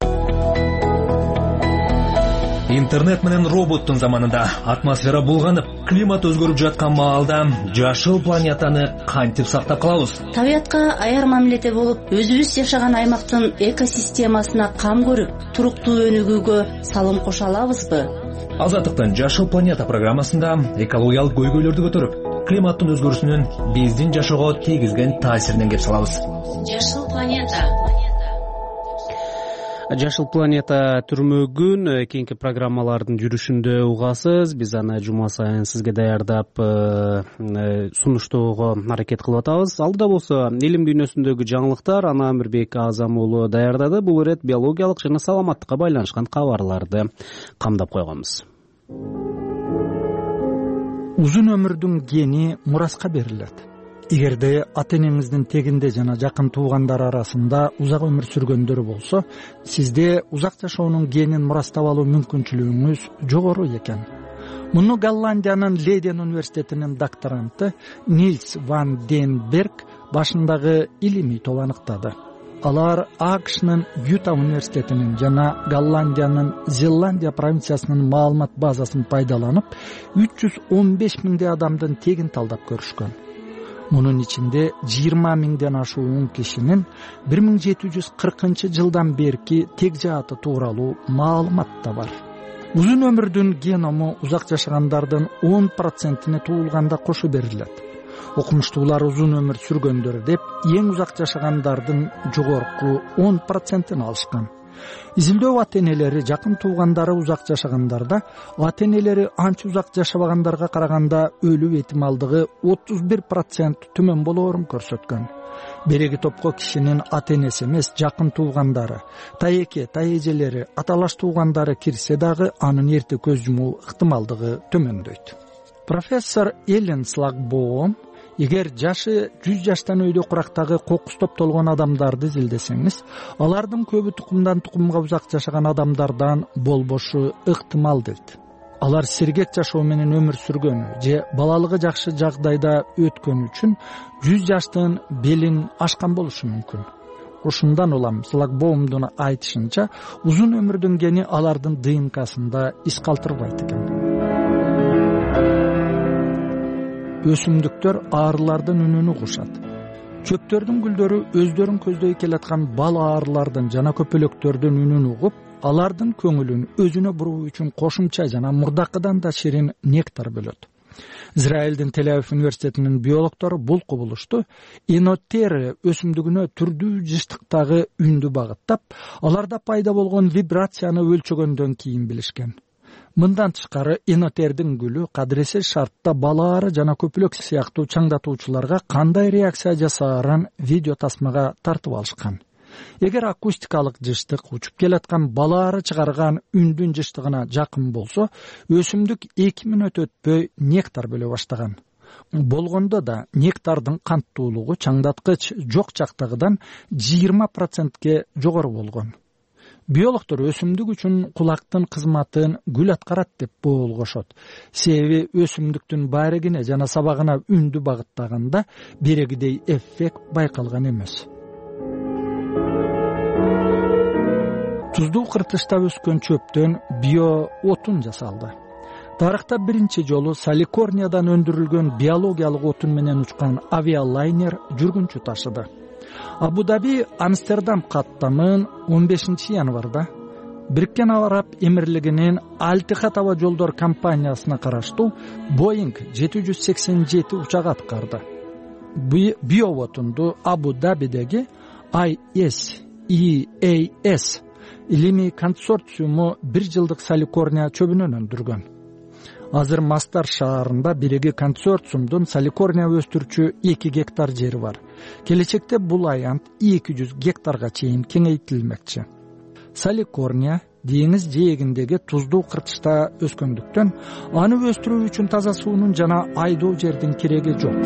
Интернет менен роботтун заманында атмосфера булганып, климат өзгөрүп жаткан маалда жашыл планетаны кантип сактап калабыз? Табиятка аяр мамиледе болуп, өзүбүз жашаган аймактын экосистемасына кам көрүп, туруктуу өнүгүүгө салым кошо алабызбы? Азаттыктын Жашыл планета программасында экологиялык көйгөйлөрдү көтөрүп, климаттын өзгөрүшүнүн биздин жашоого тийгизген таасиринен кеп салабыз. Жашыл планета. Жашыл планета түрмөгүн кийинки программалардын жүрүшүндө угасыз. Биз аны жума сайын сизге даярдап сунуштоого аракет кылып атабыз. Алдыда болсо илим дүйнөсүндөгү жаңылыктар Ана Амирбек Азам уулу даярдады. Бул ирет биологиялык жана саламаттыкка байланышкан кабарларды камдап койгонбуз. Узун өмүрдүн гени мураска берилет. Эгерде ата энеңиздин тегинде жана жакын туугандар арасында узак өмүр сүргөндөр болсо, сизде узак жашоонун генин мурастап алуу мүмкүнчүлүгүңүз жогору экен. Муну Голландиянын Лейден университетинин докторанты Нильс ван ден Берг башындагы илимий топ аныктады. алар акшнын Юта университетинин жана Голландиянын Зеландия провинциясынын маалымат базасын пайдаланып үч жүз он беш миңдей адамдын тегин талдап көрүшкөн. Мунун ичинде жыйырма миңден ашуун кишинин бир миң жети жүз кыркынчы жылдан берки тег жааты тууралуу маалымат да бар. Узун өмүрдүн геному узак жашагандардын он процентине туулганда кошо берилет. Окумуштуулар узун өмүр сүргөндөр деп эң узак жашагандардын жогорку он процентин алышкан. Изилдөө ата энелери жакын туугандары узак жашагандарда ата энелери анча узак жашабагандарга караганда өлүү этималдыгы отуз бир процент төмөн болоорун көрсөткөн. Береги топко кишинин ата энеси эмес, жакын туугандары, таеке, таэжелери, аталаш туугандары кирсе дагы анын эрте көз жумуу ыктымалдыгы төмөндөйт. Профессор Эллен Слагбоом эгер жашы жүз жаштан өйдө курактагы кокус топтолгон адамдарды изилдесеңиз, алардын көбү тукумдан тукумга узак жашаган адамдардан болбошу ыктымал дейт. Алар сергек жашоо менен өмүр сүргөнү же балалыгы жакшы жагдайда өткөнү үчүн жүз жаштын белин ашкан болушу мүмкүн. Ушундан улам Слагбоомдун айтышынча, узун өмүрдүн гени алардын ДНКсында из калтырбайт экен. Өсүмдүктөр аарылардын үнүн угушат. Чөптөрдүн гүлдөрү өздөрүн көздөй келаткан бал аарылардын жана көпөлөктөрдүн үнүн угуп, алардын көңүлүн өзүнө буруу үчүн кошумча жана мурдакыдан да ширин нектар бөлөт. Израилдин Тель-Авив университетинин биологдору бул кубулушту энотера өсүмдүгүнө түрдүү жыштыктагы үндү багыттап, аларда пайда болгон вибрацияны өлчөгөндөн кийин билишкен. Мындан тышкары энотердин гүлү кадыресе шартта балаары жана көпөлөк сыяктуу чаңдатуучуларга кандай реакция жасаарын видео тасмага тартып алышкан. Эгер акустикалык жыштык учуп келаткан балаары чыгарган үндүн жыштыгына жакын болсо, өсүмдүк эки мүнөт өтпөй нектар бөлө баштаган. Болгондо да нектардын канттуулугу чаңдаткыч жок жактагыдан жыйырма процентке жогору болгон. Биологдор өсүмдүк үчүн кулактын кызматын гүл аткарат деп болгошот. Себеби өсүмдүктүн байрегине жана сабагына үндү багыттаганда берегидей эффект байкалган эмес. Туздуу кыртышта өскөн чөптөн био отун жасалды. Тарыхта биринчи жолу Саликорниядан өндүрүлгөн биологиялык отун менен учкан авиалайнер жүргүнчү ташыды. Абу-Даби Амстердам каттамын он бешинчи январда Бириккен Араб Эмирлигинин Алтихат аба жолдор компаниясына караштуу Боинг жети жүз сексен жети учагы аткарды. Биоотунду Абу-Дабидеги ай эс и эй эс илимий консорциуму бир жылдык Саликорния чөбүнөн өндүргөн. Азыр Мастар шаарында биреги консорциумдун Саликорния өстүрчү эки гектар жери бар. Келечекте бул аянт эки жүз гектарга чейин кеңейтилмекчи. Саликорния деңиз жээгиндеги туздуу кыртышта өскөндүктөн аны өстүрүү үчүн таза суунун жана айдоо жердин кереги жок.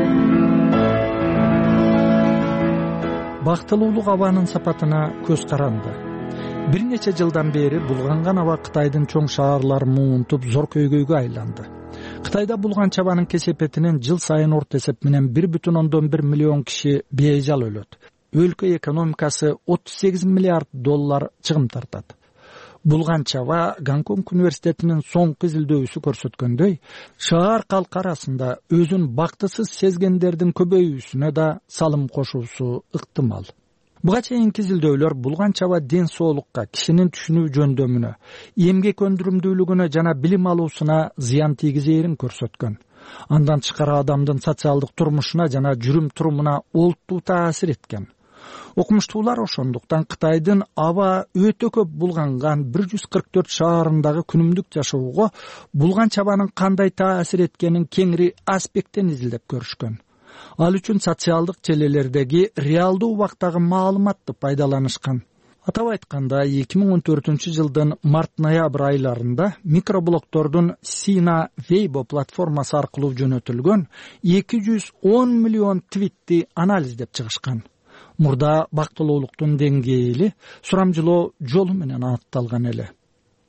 Бактылуулук абанын сапатына көз каранды. Бир нече жылдан бери булганган аба Кытайдын чоң шаарларын муунтуп зор көйгөйгө айланды. Кытайда булган чабанын кесепетинен жыл сайын орто эсеп менен бир бүтүн ондон бир миллион киши бейжал өлөт. Өлкө экономикасы отуз сегиз миллиард доллар чыгым тартат. Булган чаба Гонконг университетинин соңку изилдөөсү көрсөткөндөй, шаар калкы арасында өзүн бактысыз сезгендердин көбөйүүсүнө да салым кошуусу ыктымал. Буга чейинки изилдөөлөр булган чаба ден соолукка, кишинин түшүнүү жөндөмүнө, эмгек өндүрүмдүүлүгүнө жана билим алуусуна зыян тийгизээрин көрсөткөн. Андан тышкары адамдын социалдык турмушуна жана жүрүм турумуна олуттуу таасир эткен. Окумуштуулар ошондуктан Кытайдын аба өтө көп булганган бир жүз кырк төрт шаарындагы күнүмдүк жашоого булган чабанын кандай таасир эткенин кеңири аспекттен изилдеп көрүшкөн. Ал үчүн социалдык желелердеги реалдуу убактагы маалыматты пайдаланышкан. Атап айтканда, эки миң он төртүнчү жылдын март-ноябрь айларында микроблогдордун Sina Weibo платформасы аркылуу жөнөтүлгөн эки жүз он миллион твитти анализдеп чыгышкан. Мурда бактылуулуктун деңгээли сурамжылоо жолу менен аныкталган эле.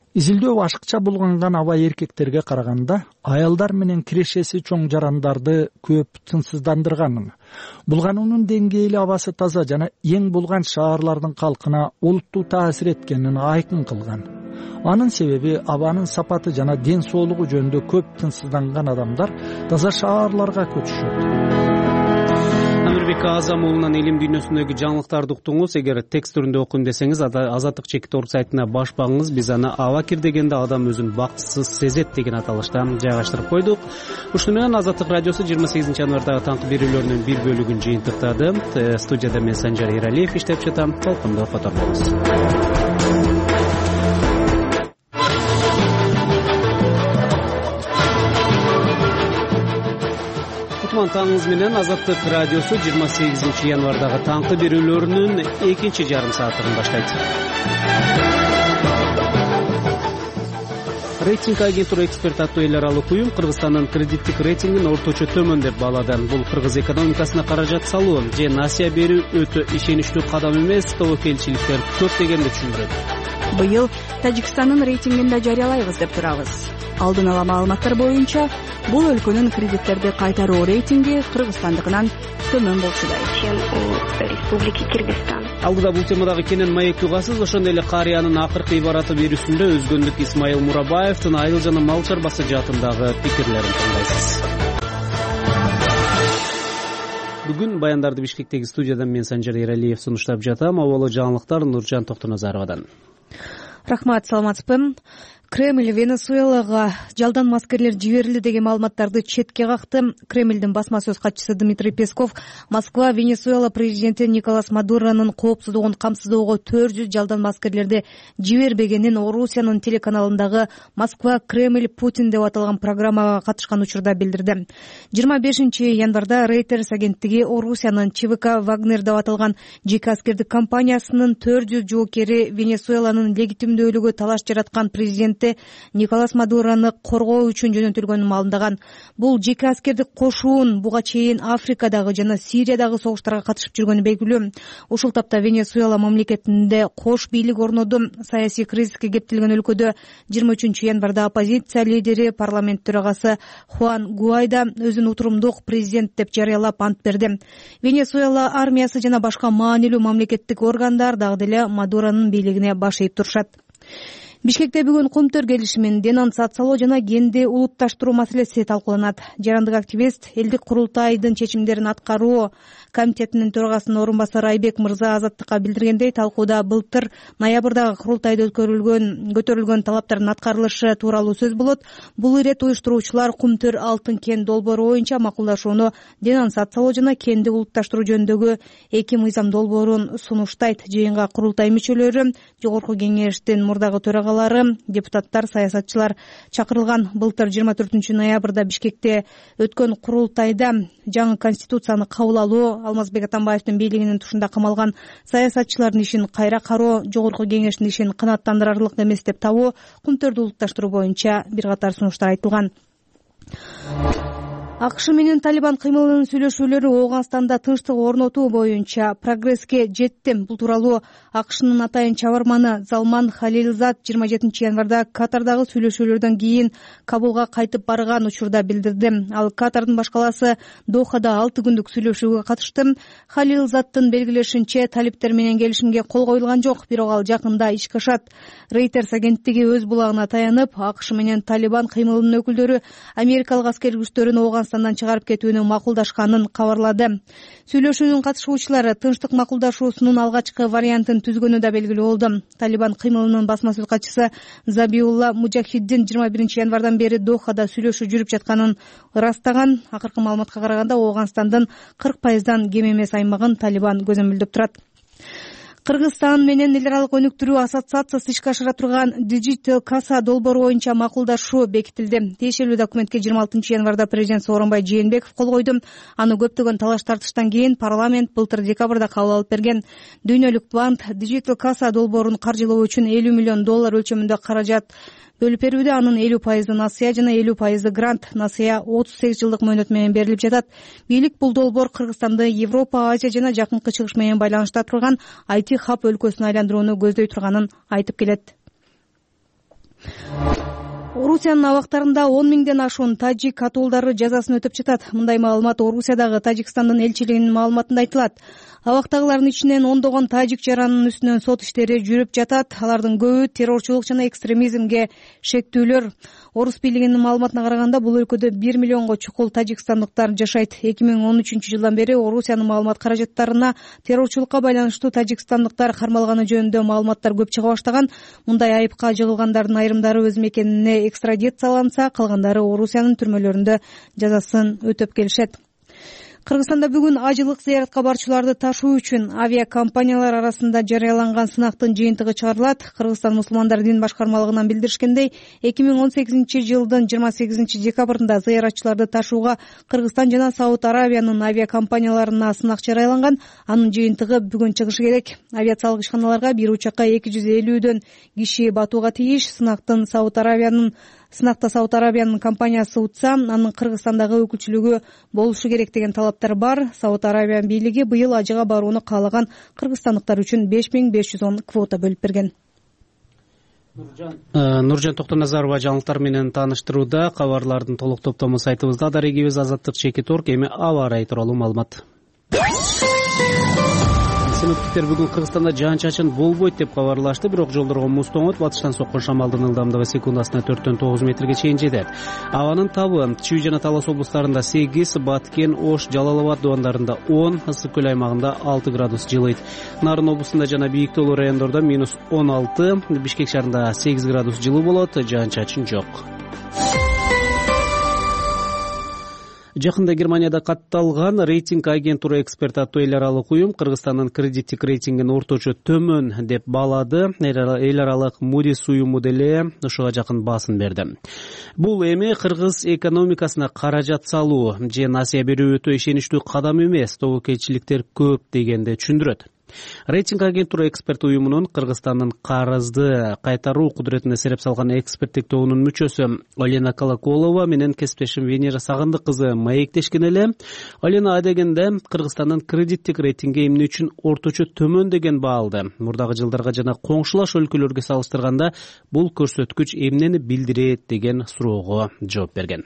изилдөө ашыкча булганган аба эркектерге караганда аялдар менен кирешеси чоң жарандарды көп тынчсыздандырганын, булгануунун деңгээли абасы таза жана эң булган шаарлардын калкына олуттуу таасир эткенин айкын кылган. Анын себеби абанын сапаты жана ден соолугу жөнүндө көп тынчсызданган адамдар таза шаарларга көчүшөт. Амирбек Азам уулунан илим дүйнөсүндөгү жаңылыктарды уктуңуз. Эгер текст түрүндө окуйм десеңиз, Азаттык чекит орг сайтына баш багыңыз. Биз аны аба кир дегенде адам өзүн бактысыз сезет деген аталышта жайгаштырып койдук. Ушуну менен Азаттык радиосу жыйырма сегизинчи январдагы таңкы берүүлөрүнүн бир бөлүгүн жыйынтыктады. Студияда мен Санжар Эралиев иштеп жатам. Толкунду котор болуңуз. Таңыңыз менен Азаттык радиосу жыйырма сегизинчи январдагы таңкы берүүлөрүнүн экинчи жарым саатын баштайт. Рейтинг агенттура эксперт аттуу эл аралык уюм Кыргызстандын кредиттик рейтингин орточо төмөн деп баалады. Бул кыргыз экономикасына каражат салуу же насыя берүү өтө ишеничтүү кадам эмес, тобокелчиликтер көп дегенди түшүндүрөт. Быйыл Тажикстандын рейтингин да жарыялайбыз деп турабыз. Алдын ала маалыматтар боюнча, бул өлкөнүн кредиттерди кайтаруу рейтинги кыргызстандыкынан төмөн болчудай. Чем у Республики Кыргызстан. Алдыда бул темадагы кенен маек угасыз. Ошондой эле Карыянын акыркы ибараты берүүсүндө өзгөндүк Исмайыл Мурабаевдин айыл жана мал чарбасы жаатындагы пикирлерин тыңдайсыз. Бүгүн баяндарды Бишкектеги студиядан мен Санжар Эралиев сунуштап жатам. Абалы жаңылыктар Нуржан Токтоназаровадан. Рахмат, саламатсызбы. Кремль Венесуэлага жалдан маскерлер жиберилди деген маалыматтарды четке какты. Кремлдин басма сөз катчысы Дмитрий Песков Москва Венесуэла президенти Николас Мадуронун коопсуздугун камсыздоого төрт жүз жалдан маскерлерди жибербегенин Орусиянын телеканалындагы Москва Кремль Путин деп аталган программага катышкан учурда билдирди. жыйырма бешинчи январда Reuters агенттиги Орусиянын ЧВК Вагнер деп аталган жеке аскердик компаниясынын төрт жүз жоокери Венесуэланын легитимдүүлүгү талаш жараткан президент Николас Мадурону коргоо үчүн жөнөтүлгөнүн маалымдаган. Бул жеке аскердик кошуун буга чейин Африкадагы жана Сириядагы согуштарга катышып жүргөнү белгилүү. Ушул тапта Венесуэла мамлекетинде кош бийлик орноду. Саясий кризиске кептелген өлкөдө жыйырма үчүнчү январда оппозиция лидери, парламент төрагасы Хуан Гуайдо өзүн утурумдук президент деп жарыялап ант берди. Венесуэла армиясы жана башка маанилүү мамлекеттик органдар дагы деле Мадуронун бийлигине баш ийип турушат. Бишкекте бүгүн Кумтөр келишимин денонсациялоо жана кенди улутташтыруу маселеси талкууланат. Жарандык активист элдик курултайдын чечимдерин аткаруу комитетинин төрагасынын орун басары Айбек Мырза Азаттыкка билдиргендей, талкууда былтыр ноябрдагы курултайда өткөрүлгөн көтөрүлгөн талаптардын аткарылышы тууралуу сөз болот. Бул ирет уюштуруучулар Кумтөр алтын кен долбоору боюнча макулдашууну денонсациялоо жана кенди улутташтыруу жөнүндөгү эки мыйзам долбоорун сунуштайт. Жыйынга курултай мүчөлөрү, жогорку кеңештин мурдагы төрагалары, депутаттар, саясатчылар чакырылган. Былтыр жыйырма төртүнчү ноябрда Бишкекте өткөн курултайда жаңы конституцияны кабыл алуу, Алмазбек Атамбаевдин бийлигинин тушунда камалган саясатчылардын ишин кайра кароо, жогорку кеңештин ишин канааттандырарлык эмес деп табуу, Кумтөрдү улутташтыруу боюнча бир катар сунуштар айтылган. АКШ менен Талибан кыймылынын сүйлөшүүлөрү Ооганстанда тынчтык орнотуу боюнча прогресске жетти. Бул тууралуу АКШнын атайын чабарманы Залман Халилзад жыйырма жетинчи январда Катардагы сүйлөшүүлөрдөн кийин Кабулга кайтып барган учурда билдирди. Ал Катардын башкаласы Дохада алты күндүк сүйлөшүүгө катышты. Халилзаддын белгилешинче, талиптер менен келишимге кол коюлган жок, бирок ал жакында ишке ашат. Reuters агенттиги өз булагына таянып, АКШ менен Талибан кыймылынын өкүлдөрү америкалык аскер күчтөрүн Ооганстандан чыгарып кетүүнү макулдашканын кабарлады. Сүйлөшүүнүн катышуучулары тынчтык макулдашуусунун алгачкы вариантын түзгөнү да белгилүү болду. Талибан кыймылынын басма сөз катчысы Забиулла Муджахиддин жыйырма биринчи январдан бери Дохада сүйлөшүү жүрүп жатканын ырастаган. Акыркы маалыматка караганда Ооганстандын кырк пайыздан кем эмес аймагын Талибан көзөмөлдөп турат. Кыргызстан менен эл аралык өнүктүрүү ассоциациясы ишке ашыра турган Digital Casa долбоору боюнча макулдашуу бекитилди. Тиешелүү документке жыйырма алтынчы январда президент Сооронбай Жээнбеков кол койду. Аны көптөгөн талаш тартыштан кийин парламент былтыр декабрда кабыл алып берген. Дүйнөлүк банк Digital Casa долбоорун каржылоо үчүн элүү миллион доллар өлчөмүндө каражат бөлүп берүүдө. Анын элүү пайызы насыя жана элүү пайызы грант. Насыя отуз сегиз жылдык мөөнөт менен берилип жатат. Бийлик бул долбоор Кыргызстанды Европа, Азия жана Жакынкы Чыгыш менен байланышта турган ай ти хаб өлкөсүнө айландырууну көздөй турганын айтып келет. Орусиянын абактарында он миңден ашуун тажик атуулдары жазасын өтөп жатат. Мындай маалымат Орусиядагы Тажикстандын элчилигинин маалыматында айтылат. Абактагылардын ичинен ондогон тажик жаранынын үстүнөн сот иштери жүрүп жатат. Алардын көбү террорчулук жана экстремизмге шектүүлөр. Орус бийлигинин маалыматына караганда, бул өлкөдө бир миллионго чукул тажикстандыктар жашайт. эки миң он үчүнчү жылдан бери Орусиянын маалымат каражаттарына террорчулукка байланыштуу тажикстандыктар кармалганы жөнүндө маалыматтар көп чыга баштаган. Мындай айыпка жыгылгандардын айрымдары өз мекенине экстрадицияланса, калгандары Орусиянын түрмөлөрүндө жазасын өтөп келишет. Кыргызстанда бүгүн ажылык зыяратка барчуларды ташуу үчүн авиакомпаниялар арасында жарыяланган сынактын жыйынтыгы чыгарылат. Кыргызстан мусулмандар дин башкармалыгынан билдиришкендей, эки миң он сегизинчи жылдын жыйырма сегизинчи декабрында зыяратчыларды ташууга Кыргызстан жана Сауд Аравиянын авиакомпанияларына сынак жарыяланган. Анын жыйынтыгы бүгүн чыгышы керек. Авиациялык ишканаларга бир учакка эки жүз элүүдөн киши батууга тийиш. Сынактын Сауд Аравиянын Сынакта Сауд Аравиянын компаниясы утса, анын Кыргызстандагы өкүлчүлүгү болушу керек деген талаптар бар. Сауд Аравия бийлиги быйыл ажыга барууну каалаган кыргызстандыктар үчүн беш миң беш жүз он квота бөлүп берген. Нуржан Токтоназарова жаңылыктар менен тааныштырууда. Кабарлардын толук топтому сайтыбызда дарегибиз азаттык чекит точка орг. Эми аба ырайы тууралуу маалымат. Синоптиктер бүгүн Кыргызстанда жаан-чачын болбойт деп кабарлашты, бирок жолдорго муз тоңот, батыштан соккон шамалдын ылдамдыгы секундасына төрттөн тогуз метрге чейин жетет. Абанын табы Чүй жана Талас облустарында сегиз, Баткен, Ош, Жалал Абад дубандарында он, Ысык көл аймагында алты градус жылыйт. Нарын облусунда жана бийик тоолуу райондордо минус он алты, Бишкек шаарында сегиз градус жылуу болот, жаан-чачын жок. Жакында Германияда катталган рейтинг агентура эксперт аттуу эл аралык уюм Кыргызстандын кредиттик рейтингин орточо төмөн деп баалады. Эл аралык Moody's уюму деле ушуга жакын баасын берди. Бул эми кыргыз экономикасына каражат салуу же насыя берүү өтө ишеничтүү кадам эмес, тобокелчиликтер көп дегенди түшүндүрөт. Рейтинг агентура эксперт уюмунун Кыргызстандын карызды кайтаруу кудуретине сереп салган эксперттик тобунун мүчөсү Олена Колоколова менен кесиптешим Венера Сагындык кызы маектешкен эле. Олена адегенде Кыргызстандын кредиттик рейтинги эмне үчүн орточо төмөн деген баалды. Мурдагы жылдарга жана коңшулаш өлкөлөргө салыштырганда бул көрсөткүч эмнени билдирет деген суроого жооп берген.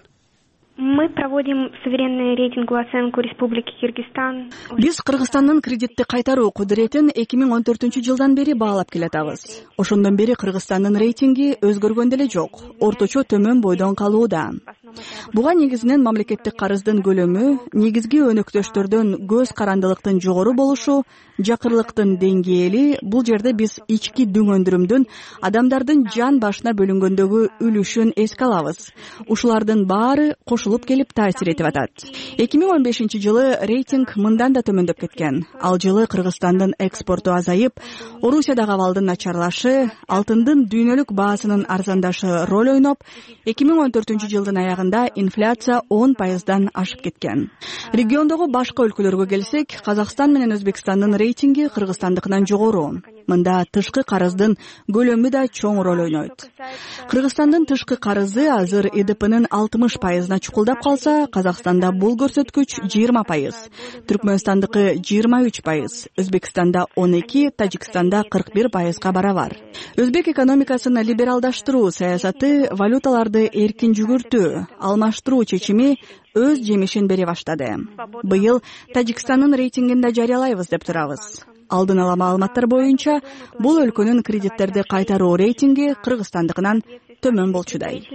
Мы проводим суверенную рейтинговую оценку Республики Кыргызстан. Биз Кыргызстандын кредитти кайтаруу кудуретин эки миң он төртүнчү жылдан бери баалап келатабыз. Ошондон бери Кыргызстандын рейтинги өзгөргөн деле жок, орточо төмөн бойдон калууда. Буга негизинен мамлекеттик карыздын көлөмү, негизги өнөктөштөрдөн көз карандылыктын жогору болушу, жакырлыктын деңгээли, бул жерде биз ички дүң өндүрүмдүн адамдардын жан башына бөлүнгөндөгү үлүшүн эске алабыз. Ушулардын баары кошулуп келип таасир этип атат. эки миң он бешинчи жылы рейтинг мындан да төмөндөп кеткен. Ал жылы Кыргызстандын экспорту азайып, Орусиядагы абалдын начарлашы, алтындын дүйнөлүк баасынын арзандашы роль ойноп, эки миң он төртүнчү жылдын аягында инфляция он пайыздан ашып кеткен. Региондогу башка өлкөлөргө келсек, Казакстан менен Өзбекстандын рейтинги Кыргызстандыкынан жогору. Мында тышкы карыздын көлөмү да чоң роль ойнойт. Кыргызстандын тышкы карызы азыр И Д П'нин алтымыш пайызына чукулдап калса, Казакстанда бул көрсөткүч жыйырма пайыз, Түркмөнстандыкы жыйырма үч пайыз, Өзбекстанда он эки, Тажикстанда кырк бир пайызга барабар. Өзбек экономикасын либералдаштыруу саясаты, валюталарды эркин жүгүртүү, алмаштыруу чечими өз жемишин бере баштады. Быйыл Тажикстандын рейтингинде жарыялайбыз деп турабыз. Алдын ала маалыматтар боюнча, бул өлкөнүн кредиттерди кайтаруу рейтинги Кыргызстандыкынан төмөн болчудай.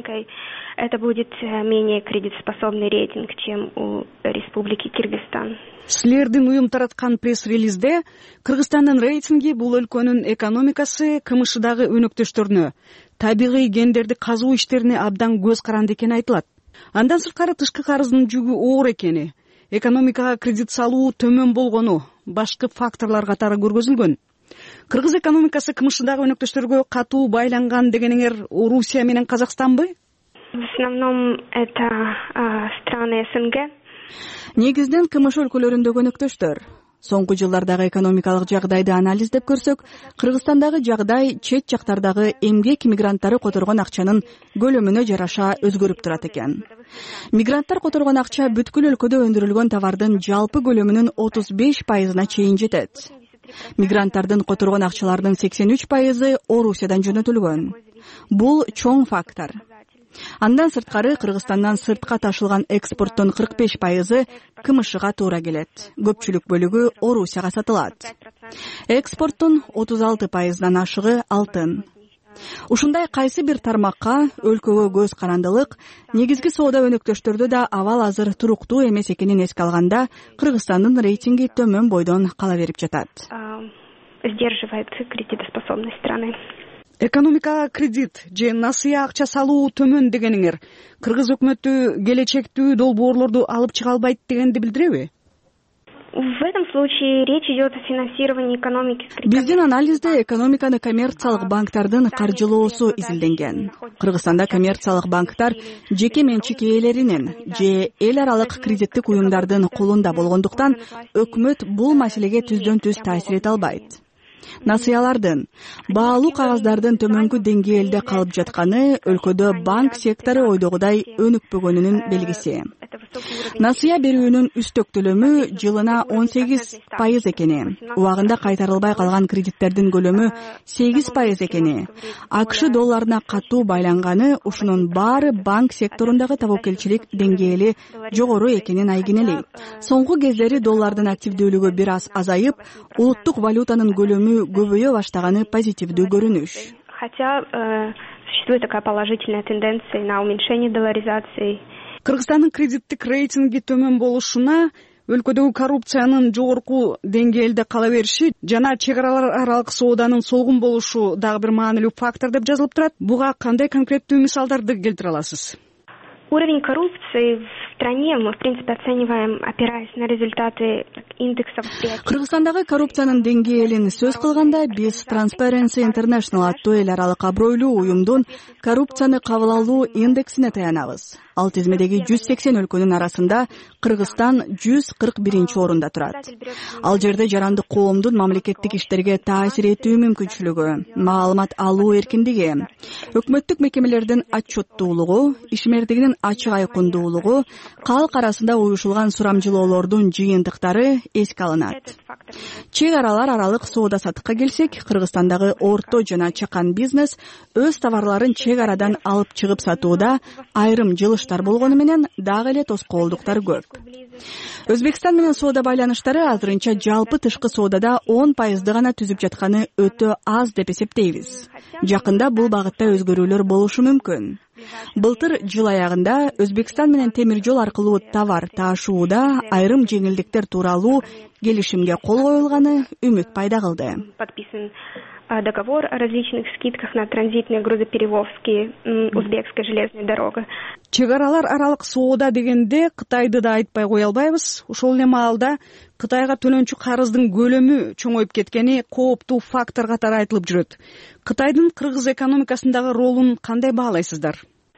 Это будет менее кредитоспособный рейтинг, чем у Республики Кыргызстан. Силердин уюм тараткан пресс-релизде Кыргызстандын рейтинги бул өлкөнүн экономикасы, кымышыдагы өнөктөштөрүнө, табигый гендерди казуу иштерине абдан көз каранды экени айтылат. Андан сырткары тышкы карыздын жүгү оор экени, экономикага кредит салуу төмөн болгону, башка факторлор катары көргөзүлгөн. Кыргыз экономикасы кымышыдагы өнөктөштөргө катуу байланган дегениңер Орусия менен Казакстанбы? В основном это а, страны С Н Г. Негизинен кымыш өлкөлөрүндөгү өнөктөштөр. Соңку жылдардагы экономикалык жагдайды анализдеп көрсөк, Кыргызстандагы жагдай чет жактардагы эмгек мигранттары которгон акчанын көлөмүнө жараша өзгөрүп турат экен. Мигранттар которгон акча бүткүл өлкөдө өндүрүлгөн товардын жалпы көлөмүнүн отуз беш пайызына чейин жетет. Мигранттардын которгон акчалардын сексен үч пайызы Орусиядан жөнөтүлгөн. бул чоң фактор. Андан сырткары Кыргызстандан сыртка ташылган экспорттун кырк беш пайызы КМШга туура келет. Көпчүлүк бөлүгү Орусияга сатылат. Экспорттун отуз алты пайыздан ашыгы алтын. Ушундай кайсы бир тармакка өлкөгө көз карандылык, негизги соода өнөктөштөрдө да абал азыр туруктуу эмес экенин эске алганда, Кыргызстандын рейтинги төмөн бойдон кала берип жатат. Сдерживает кредитоспособность страны. Экономикага кредит же насыя акча салуу төмөн дегениңер кыргыз өкмөтү келечектүү долбоорлорду алып чыга албайт дегенди билдиреби? В этом случае речь идет о финансировании экономики. Биздин анализде экономиканы коммерциялык банктардын каржылоосу изилденген. Кыргызстанда коммерциялык банктар жеке менчик ээлеринин же эл аралык кредиттик уюмдардын колунда болгондуктан өкмөт бул маселеге түздөн түз таасир эте албайт. Насыялардын, баалуу кагаздардын төмөнкү деңгээлде калып жатканы өлкөдө банк сектору ойдогудай өнүкпөгөнүнүн белгиси. Насыя берүүнүн үстөк төлөмү жылына он сегиз пайыз экени, убагында кайтарылбай калган кредиттердин көлөмү сегиз пайыз экени, АКШ долларына катуу байланганы ушунун баары банк секторундагы тобокелчилик деңгээли жогору экенин айгинелейт. Соңку кездери доллардын активдүүлүгү бир аз азайып, улуттук валютанын көлөмү көбөйө баштаганы позитивдүү көрүнүш. Хотя э, существует такая положительная тенденция на уменьшение долларизации. Кыргызстандын кредиттик рейтинги төмөн болушуна өлкөдөгү коррупциянын жогорку деңгээлде кала бериши жана чек аралар аралык сооданын солгун болушу дагы бир маанилүү фактор деп жазылып турат. Буга кандай конкреттүү мисалдарды келтире аласыз? Уровень коррупции в стране мы, в принципе, оцениваем, опираясь на результаты индексов. Кыргызстандагы коррупциянын деңгээлин сөз кылганда биз Transparency International аттуу эл аралык абройлуу уюмдун коррупцияны кабыл алуу индексине таянабыз. Ал тизмедеги жүз сексен өлкөнүн арасында Кыргызстан жүз кырк биринчи орунда турат. Ал жерде жарандык коомдун мамлекеттик иштерге таасир этүү мүмкүнчүлүгү, маалымат алуу эркиндиги, өкмөттүк мекемелердин отчеттуулугу, ишмердигинин ачык айкындуулугу, калк арасында уюшулган сурамжылоолордун жыйынтыктары эске алынат. Чек аралар аралык соода саттыкка келсек, Кыргызстандагы орто жана чакан бизнес өз товарларын чек арадан алып чыгып сатууда айрым жылыштар болгону менен дагы эле тоскоолдуктар көп. Өзбекстан менен соода байланыштары азырынча жалпы тышкы соодада он пайызды гана түзүп жатканы өтө аз деп эсептейбиз. Жакында бул багытта өзгөрүүлөр болушу мүмкүн. Былтыр жыл аягында Өзбекстан менен темир жол аркылуу товар таашууда айрым жеңилдиктер тууралуу келишимге кол коюлганы үмүт пайда кылды. Подписан договор о различных скидках на транзитные грузоперевозки узбекской железной дорогой. Чек аралар аралык соода дегенде Кытайды да айтпай кое албайбыз. Ошол эле маалда Кытайга төлөнчү карыздын көлөмү чоңоюп кеткени кооптуу фактор катары айтылып жүрөт. Кытайдын кыргыз экономикасындагы ролун кандай баалайсыздар?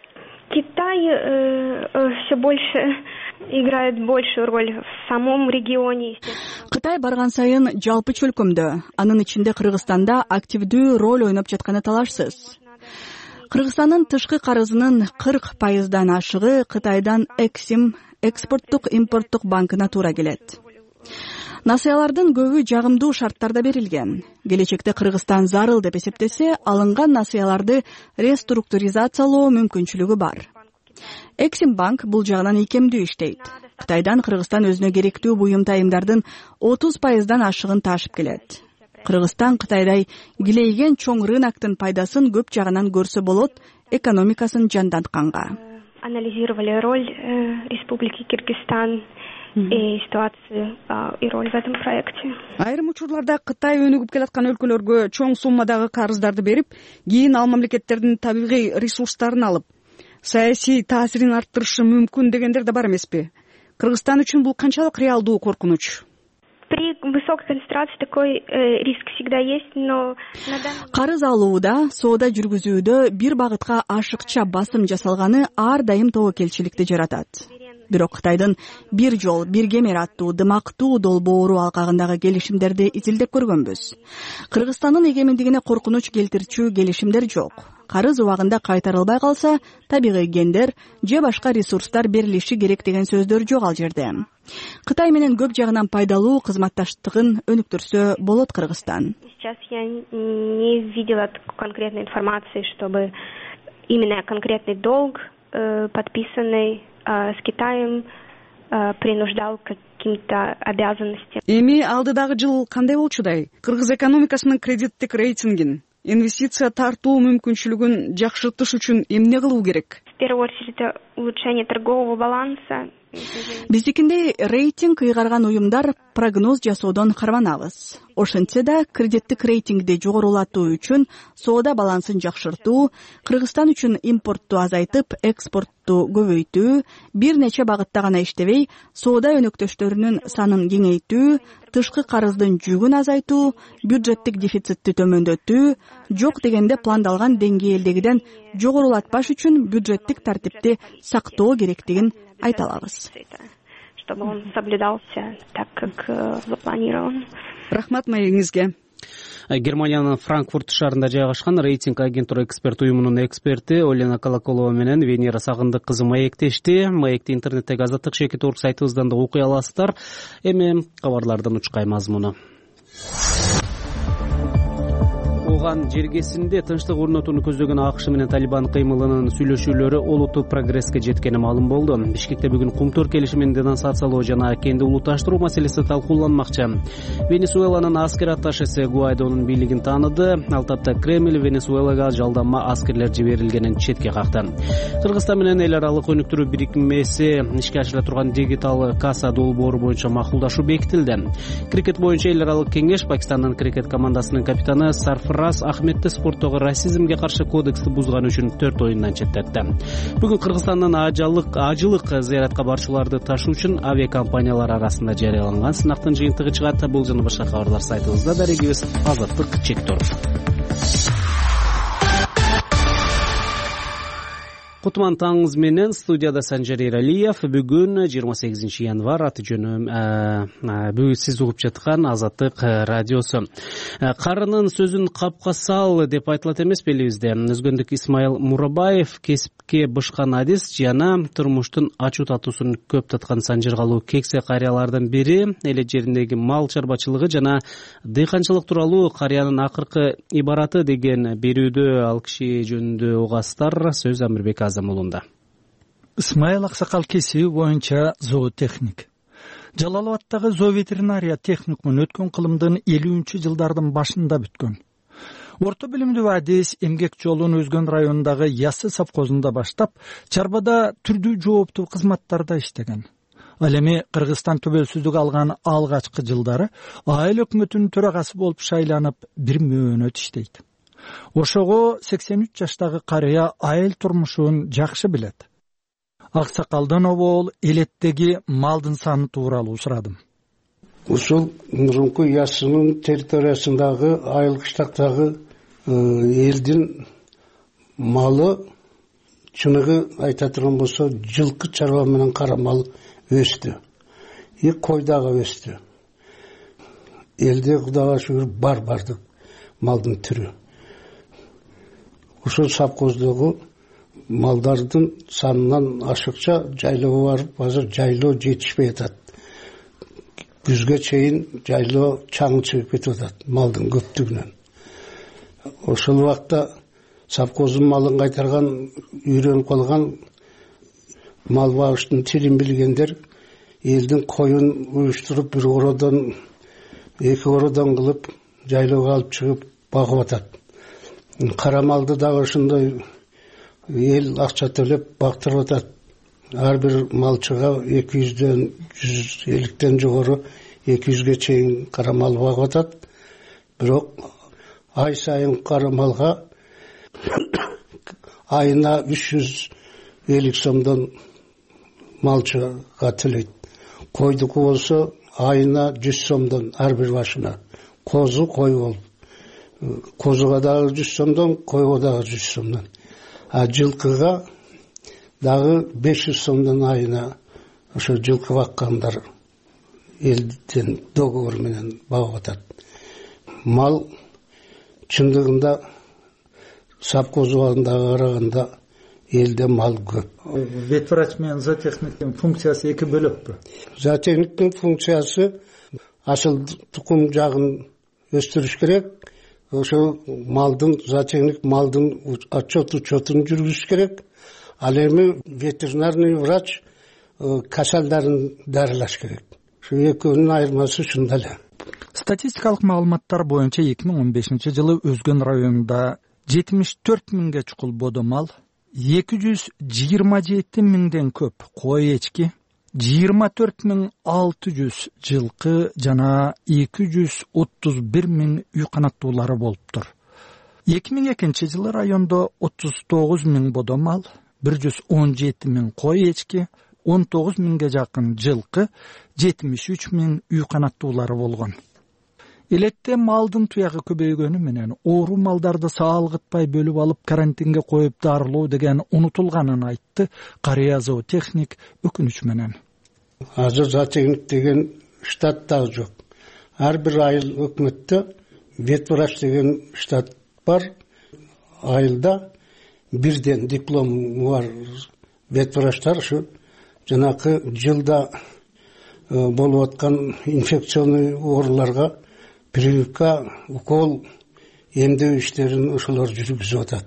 Китай э, э, все больше играет большую роль в самом регионе. Кытай барган сайын жалпы чөлкөмдө, анын ичинде Кыргызстанда активдүү роль ойноп жатканы талашсыз. Кыргызстандын тышкы карызынын кырк пайыздан ашыгы Кытайдан Эксим, экспорттук импорттук банкына туура келет. Насыялардын көбү жагымдуу шарттарда берилген. Келечекте Кыргызстан зарыл деп эсептесе, алынган насыяларды реструктуризациялоо мүмкүнчүлүгү бар. Эксим банк бул жагынан ийкемдүү иштейт. Кытайдан Кыргызстан өзүнө керектүү буюм тайымдардын отуз пайыздан ашыгын таашып келет. Кыргызстан Кытайдай килейген чоң рыноктун пайдасын көп жагынан көрсө болот, экономикасын жандантканга. Анализировали роль э, Республики Кыргызстан и ситуацию и роль в этом проекте. Айрым учурларда Кытай өнүгүп келаткан өлкөлөргө чоң суммадагы карыздарды берип, кийин ал мамлекеттердин табигый ресурстарын алып, саясий таасирин арттырышы мүмкүн дегендер да бар эмеспи? Кыргызстан үчүн бул канчалык реалдуу коркунуч? При высокой концентрации такой э, риск всегда есть, но карыз алууда, соода жүргүзүүдө бир багытка ашыкча басым жасалганы ар дайым тобокелчиликти жаратат. Бирок Кытайдын бир жол, бир кемер аттуу дымактуу долбоору алкагындагы келишимдерди изилдеп көргөнбүз. Кыргызстандын эгемендигине коркунуч келтирчү келишимдер жок. Карыз убагында кайтарылбай калса, табигый гендер же башка ресурстар берилиши керек деген сөздөр жок ал жерде. Кытай менен көп жагынан пайдалуу кызматташтыгын өнүктүрсө болот Кыргызстан. Сейчас я не видела конкретной информации, чтобы именно конкретный долг, подписанный с Китаем, принуждал к каким-то обязанностям. Эми алдыдагы жыл кандай болчудай? Кыргыз экономикасынын кредиттик рейтингин, инвестиция тартуу мүмкүнчүлүгүн жакшыртыш үчүн эмне кылуу керек? В первую очередь, это улучшение торгового баланса. Биздикиндей рейтинг ыйгарган уюмдар прогноз жасоодон карманабыз. Ошентсе да кредиттик рейтингди жогорулатуу үчүн соода балансын жакшыртуу, Кыргызстан үчүн импортту азайтып, экспортту көбөйтүү, бир нече багытта гана иштебей, соода өнөктөштөрүнүн санын кеңейтүү, тышкы карыздын жүгүн азайтуу, бюджеттик дефицитти төмөндөтүү, жок дегенде пландалган деңгээлдегиден жогорулатпаш үчүн бюджеттик тартипти сактоо керектигин айта алабыз. Чтобы он соблюдался так, как запланирован. Рахмат маегиңизге. Германиянын Франкфурт шаарында жайгашкан рейтинг агенттура эксперт уюмунун эксперти Олена Колоколова менен Венера Сагындык кызы маектешти. Маекти интернеттеги Азаттык Шекит орг сайтыбыздан да окуй аласыздар. Эми кабарлардын учкай мазмуну. Оған жергесинде тынчтык орнотууну көздөгөн АКШ менен Талибан кыймылынын сүйлөшүүлөрү олуттуу прогресске жеткени маалым болду. Бишкекте бүгүн Кумтөр келишимин денонсациялоо жана кенди улутташтыруу маселеси талкууланмакчы. Венесуэланын аскер атташеси Гуайдонун бийлигин тааныды. Ал тапта Кремль Венесуэлага жалданма аскерлер жиберилгенин четке какты. Кыргызстан менен эл аралык өнүктүрүү бирикмеси ишке ашыра турган дигитал касса долбоору боюнча макулдашуу бекитилди. Крикет боюнча эл аралык кеңеш Пакистандын крикет командасынын капитаны Сарфраз Ахметти спорттогу расизмге каршы кодексти бузганы үчүн төрт оюндан четтетти. Бүгүн Кыргызстандын ажылык ажылык зыяратка барчуларды ташуу үчүн авиакомпаниялар арасында жарыяланган сынактын жыйынтыгы чыгат. Бул жана башка кабарлар сайтыбызда. Дарегибиз Азаттык Чектуров. Кутман таңыңыз менен студияда Санжар Эралиев. Бүгүн жыйырма сегизинчи январь, аты жөнүм бүгүн сиз угуп жаткан Азаттык радиосу. Карынын сөзүн капка сал деп айтылат эмес белибизде. Өзгөндүк Исмаил Мурабаев кесипке бышкан адис жана турмуштун ачуу татуусун көп таткан санжыргалуу кексе карыялардын бири. Эле жериндеги мал чарбачылыгы жана дыйканчылык тууралуу карыянын акыркы ибараты деген берүүдө ал киши жөнүндө угасыздар. Сөз Амирбек Азамулунда. Исмаил аксакал кесиби боюнча зоотехник. Жалалабадтагы зооветеринария техникумун өткөн кылымдын элүүнчү жылдардын башында бүткөн. Орто билимдүү адис эмгек жолун Өзгөн районундагы Ясы совхозунда баштап, чарбада түрдүү жооптуу кызматтарда иштеген. Ал эми Кыргызстан төбөлсүздүк алган алгачкы жылдары айыл өкмөтүнүн төрагасы болуп шайланып, бир мөөнөт иштейт. Ошого сексен үч жаштагы карыя айыл турмушун жакшы билет. Аксакалдан обол элеттеги малдын саны тууралуу сурадым. Ушул мурунку Ясынын территориясындагы айыл кыштактагы элдин малы чыныгы айта турган болсо жылкы чарба менен кара мал өстү. И кой дагы өстү. Элде Кудайга шүгүр бар бардык малдын түрү. Ушул совхоздогу малдардын санынан ашыкча жайлоо барып, азыр жайлоо жетишпей атат. Күзгө чейин жайлоо чаң чыгып кетип атат малдын көптүгүнөн. Ошол убакта совхоздун малын кайтарган, үйрөнүп калган мал багыштын тилин билгендер элдин коюн уюштуруп бир ородон, эки ородон кылып жайлоого алып чыгып багып атат. Кара малды дагы ошондой эл акча төлөп бактырып атат. Ар бир малчыга эки жүздөн жүз элүүдөн жогору эки жүзгө чейин кара мал багып атат. Бирок ай сайын кара малга айына үч жүз элүү сомдон малчыга төлөйт. Койдуку болсо айына жүз сомдон ар бир башына. Козу кой болуп. Козуга дагы жүз сомдон, койго дагы жүз сомдон. А жылкыга дагы беш жүз сомдон айына ошо жылкы баккандар элдин договор менен багып атат. Мал чындыгында совхоз убагындагы караганда элде мал көп. Ветврач менен зоотехниктин функциясы эки бөлөкпү? Зоотехниктин функциясы асыл тукум жагын өстүрүш керек. ошо малдын зачагник малдын отчет учетун жүргүзүш керек. Ал эми ветеринарный врач касалдарын дарылаш керек. Şu экөөнүн айырмасы ушунда эле. Статистикалык маалыматтар боюнча эки миң он бешинчи жылы Өзгөн районунда жетимиш төрт миңге чукул бодо мал, эки жүз жыйырма жети миңден көп кой эчки, жыйырма төрт миң алты жүз жылкы жана эки жүз отуз бир миң үй канаттуулары болуптур. эки миң экинчи жылы райондо отуз тогуз миң бодо мал, бир жүз он жети миң кой эчки, он тогуз миңге жакын жылкы, жетимиш үч миң үй канаттуулары болгон. Элетте малдын туягы көбөйгөнү менен оору малдарды саалгытпай бөлүп алып карантинге коюп дарылоо деген унутулганын айтты карыя зоотехник өкүнүч менен. Азыр зоотехник деген штат да жок. Ар бир айыл өкмөттө ветврач деген штат бар. Айылда бирден диплому бар ветврачтар ушу жанакы жылда болуп аткан инфекционный ооруларга прививка, укол, эмдөө иштерин ошолор жүргүзүп атат.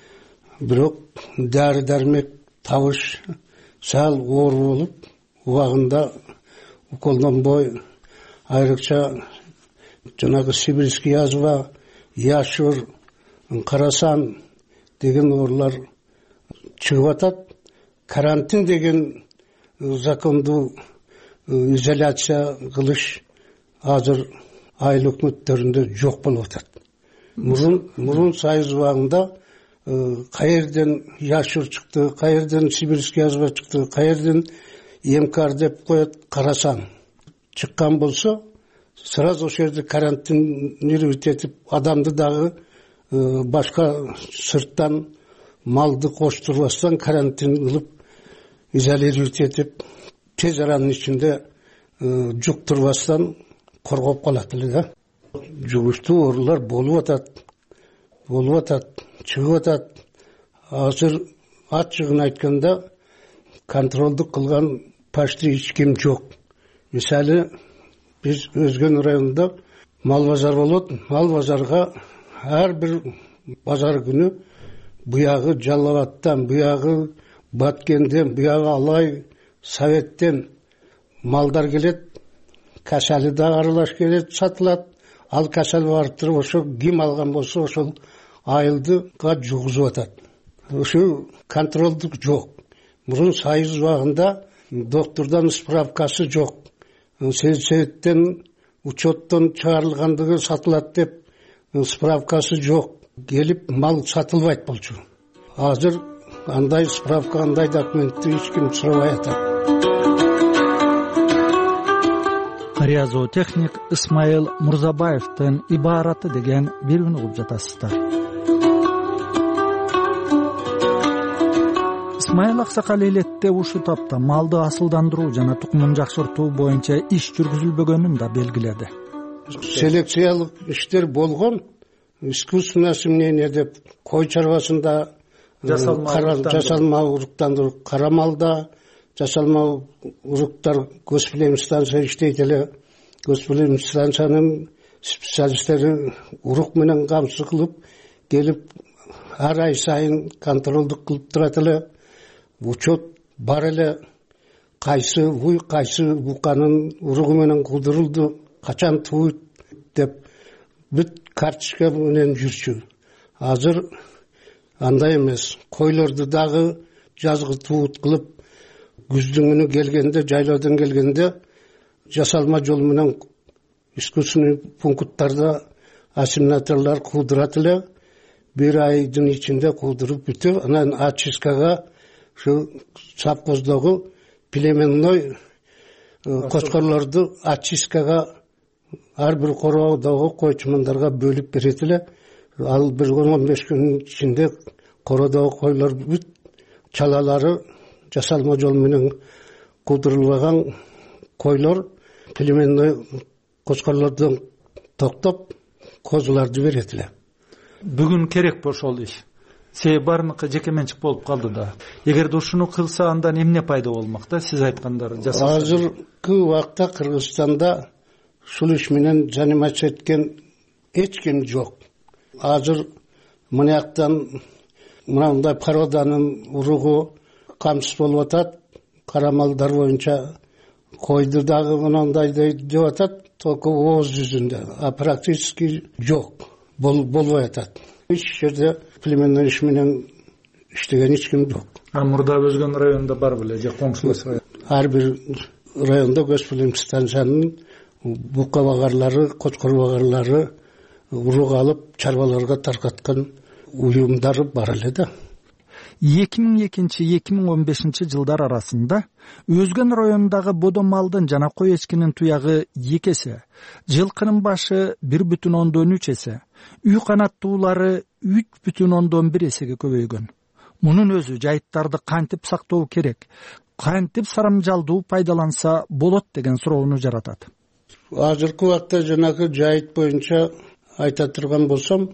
Бирок дары дармек табыш сал оору болуп, убагында уколдонбой, айрыкча жанагы сибирский язва, яшур, карасан деген оорулар чыгып атат. Карантин деген законду изоляция кылыш азыр айыл өкмөттөрүндө жок болуп атат. Мурун мурун сайыз убагында каерден яшур чыкты, каерден сибирский язва чыкты, каерден эмкар деп коет, карасан чыккан болсо, сразу ошол жерде карантинировать этип адамды дагы башка сырттан малды коштурбастан карантин кылып изолировать этип тез аранын ичинде жуктурбастан коргоп калат эле да. Жугуштуу оорулар болуп атат, болуп атат, чыгып атат. Азыр ачыгын айтканда контролдук кылган почти эч ким жок. Мисалы, биз Өзгөн районунда мал базар болот. Мал базарга ар бир базар күнү буягы Жалал Абадтан, буягы Баткенден, буягы Алай, Советтен малдар келет. Касалы да аралаш келет, сатылат. Ал касал барып туруп ошо ким алган болсо ошол айылдыга жугузуп атат. Ошо контролдук жок. Мурун сайыз убагында доктордон справкасы жок. Советтен учеттон чыгарылгандыгы сатылат деп справкасы жок. Келип мал сатылбайт болчу. Азыр андай справка, андай документти эч ким сурабай атат. Карыя зоотехник Исмаил Мурзабаевдин ибараты деген бирин угуп жатасыздар. Исмаил аксакал элетте ушул тапта малды асылдандыруу жана тукумун жакшыртуу боюнча иш жүргүзүлбөгөнүн да белгиледи. Селекциялык иштер болгон, искусственное осеменение деп кой чарбасында жасалма уруктандыруу, кара малда жасалма уруктар госпиталь станция иштейт эле. Госпиталь станциянын специалисттери урук менен камсыз кылып келип ар ай сайын контролдук кылып турат эле. Учет бар эле, кайсы уй, кайсы буканын уругу менен кудурулду, качан тууйт деп бүт карточка менен жүрчү. Азыр андай эмес. Койлорду дагы жазгы туут кылып, күздүн күнү келгенде, жайлоодон келгенде жасалма жол менен искусственный пункттарда ассимиляторлор куудурат эле. Бир айдын ичинде куудуруп бүтүп, анан очисткага şu Savkozdogу племенной кочкорлорду очисткага ар бир короодогу койчумандарга бөлүп берет эле. Ал бир он беш күнүн ичинде короодогу койлор бүт чалалары жасалма жол менен куудурулбаган койлор племенной кочкорлордон токтоп козуларды берет эле. Бүгүн керек ошол иш. Себеби барыныкы жеке менчик болуп калды да. Эгерде ушуну кылса андан эмне пайда болмок да, сиз айткандар жасалса? Азыркы убакта Кыргызстанда ушул иш менен заниматься эткен эч ким жок. азыр мынаяктан мынандай породанын уругу камсыз болуп атат. Кара малдар боюнча койду дагы мынандай деп атат, только ооз жүзүндө, а практически жок, болбой атат. Эч жерде племенный иш менен иштеген эч ким жок. А мурда өзгөн районда бар беле же коңшулас район? Ар бир районда госпиталь станциянын бука багарлары, кочкор багарлары урук алып чарбаларга таркаткан уюмдары бар эле да. эки миң экинчи эки миң он бешинчи жылдар арасында өзгөн районундагы бодо малдын жана кой эчкинин туягы эки эсе, жылкынын башы бир бүтүн ондон үч эсе, үй канаттуулары үч бүтүн ондон бир эсеге көбөйгөн. Мунун өзү жайыттарды кантип сактоо керек, кантип сарамжалдуу пайдаланса болот деген суроону жаратат. Азыркы убакта жанагы жайыт боюнча айта турган болсом,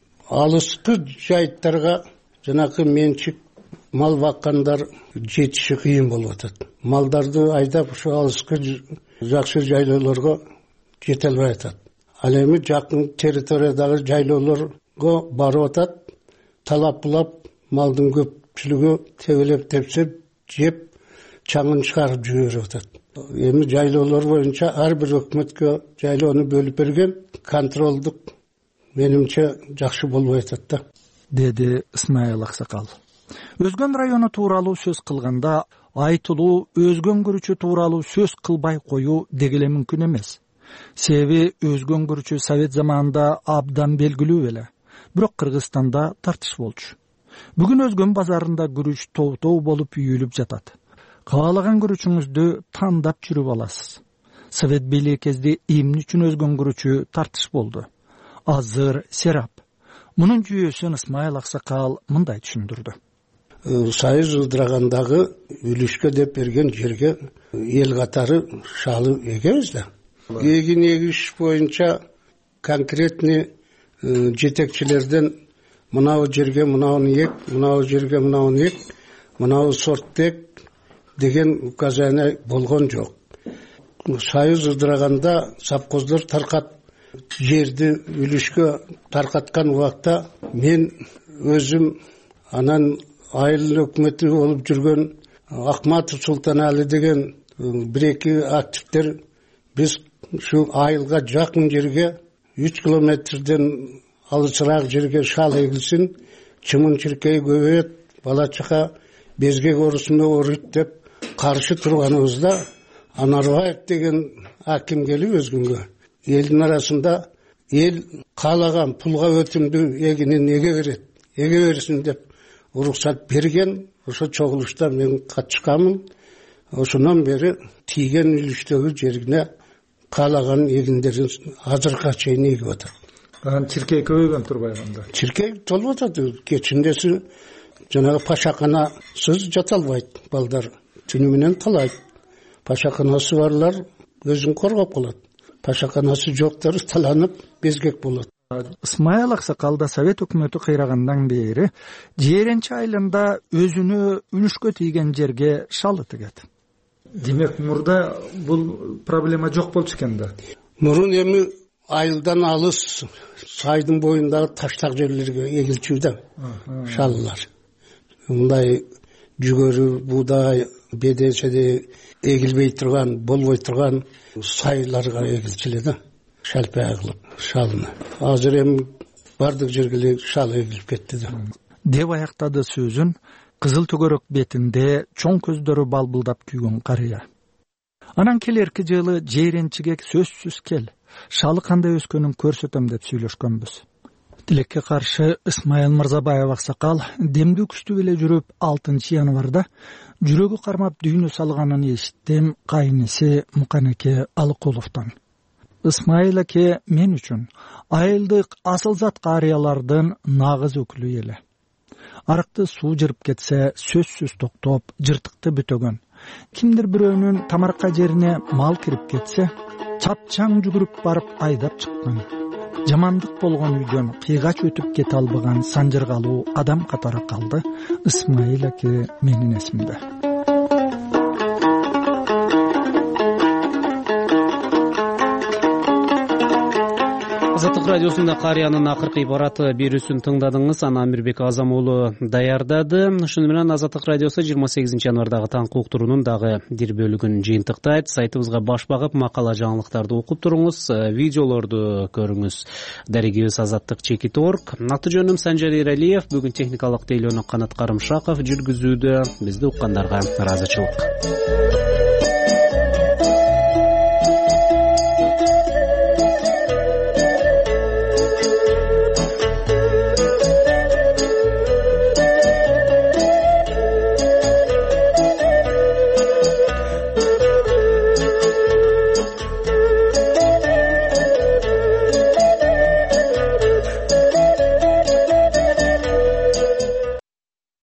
алыскы жайыттарга жанагы менчик мал баккандар жетиши кыйын болуп атат. Малдарды айдап ушу алыскы жакшы жайлоолорго жете албай атат. Ал эми жакын территориядагы жайлоолорго барып атат, талап булап малдын көпчүлүгү тебелеп тепсеп жеп чаңын чыгарып жиберип атат. Эми жайлоолор боюнча ар бир өкмөткө жайлоону бөлүп берген, контролдук менимче жакшы болбой атат да, деди Исмаил Аксакал. Өзгөн району тууралуу сөз кылганда айтылуу өзгөн көрүүчү тууралуу сөз кылбай коюу дегеле мүмкүн эмес. Себеби өзгөн көрүүчү Совет заманында абдан белгилүү эле. Бирок Кыргызстанда тартыш болчу. Бүгүн өзгөн базарында күрүч тоу-тоу болуп үйүлүп жатат. Каалаган күрүчүңүздү тандап жүрүп аласыз. Совет бийлиги кезде эмне үчүн өзгөн күрүчү тартыш болду? Азыр серап. Мунун жүйөсүн Исмаил Аксакал мындай түшүндүрдү. Союз ыдырагандагы үлүшкө деп берген жерге эл катары шалы эгебиз да. Эгин эгиш боюнча конкретный жетекчилерден мынау жерге мынауну ек, мынау жерге мынауну ек, мынау сорт ек деген указание болгон жок. Союз ыдыраганда совхоздор таркат жерди үлүшкө таркаткан убакта мен өзүм анан айыл өкмөтү болуп жүргөн Акматов Султанали деген бир эки активдер биз ушу айылга жакын жерге үч километрден алысыраак жерге шал эгилсин, чымын-чиркей көбөйөт, бала чака безгек оорусуна ооруйт деп каршы турганыбызда Анарбаев деген аким келип өзгөнгө элдин арасында эл каалаган пулга өтүмдү эгинин эге берет, эге берсин деп уруксат берген. Ошо чогулушта мен катышканмын. Ошондон бери тийген үлүштөгү жерине каалаган эгиндерин азыркыга чейин эгип атат. Анан чиркей көбөйгөн турбайбы анда? Чиркей толуп атат. Кечиндеси жанагы пашаканасыз жата албайт балдар. Түнү менен талайт. Пашаканасы барлар өзүн коргоп калат. Пашаканасы жоктор таланып безгек болот. Исмаил Аксакалда Совет өкмөтү кыйрагандан бери Жээренчи айылында өзүнө үлүшкө тийген жерге шалы тигет. Демек мурда бул проблема жок болчу экен да. Мурун эми айылдан алыс сайдын боюндагы таштак жерлерге эгилчү да шаллар. Мындай жүгөрү, буудай, беденчеде эгилбей турган, болбой турган сайларга эгилчү да. Шалпай кылып шалыны. Азыр эми бардык жерге шал эгилип кетти да. Деп аяктады сөзүн кызыл төгөрөк бетинде чоң көздөрү балбылдап күйгөн карыя. Анан келерки жылы Жээренчиге сөзсүз кел, шалы кандай өскөнүн көрсөтөм деп сүйлөшкөнбүз. Тилекке каршы Исмаил Мырзабаев Аксакал демдүү күчтүү эле жүрүп алтынчы январда жүрөгү кармап дүйнө салганын эшиттим кайниси Муканеке Алыкуловдон. Исмаил аке мен үчүн айылдык асыл зат карыялардын нагыз өкүлү эле. Арыкты суу жырып кетсе сөзсүз токтоп, жыртыкты бүтөгөн. Кимдир бирөөнүн тамарка жерине мал кирип кетсе, чапчаң жүгүрүп барып айдап чыккан. Жамандык болгон үйдөн кыйгач өтүп кете албаган санжыргалуу адам катары калды Исмаил аке менин эсимде. Азаттык радиосунда Карыянын акыркы бараты берүүсүн тыңдадыңыз. Аны Амирбек Азам уулу даярдады. Ошону менен Азаттык радиосу жыйырма сегизинчи январдагы таңкы уктуруунун дагы бир бөлүгүн жыйынтыктайт. Сайтыбызга баш багып макала жаңылыктарды окуп туруңуз, видеолорду көрүңүз. Дарегибиз азаттык чекит точка орг. Аты жөнүм Санжар Эралиев. Бүгүн техникалык тейлөөнү Канат Карымшаков жүргүзүүдө. Бизди уккандарга ыраазычылык.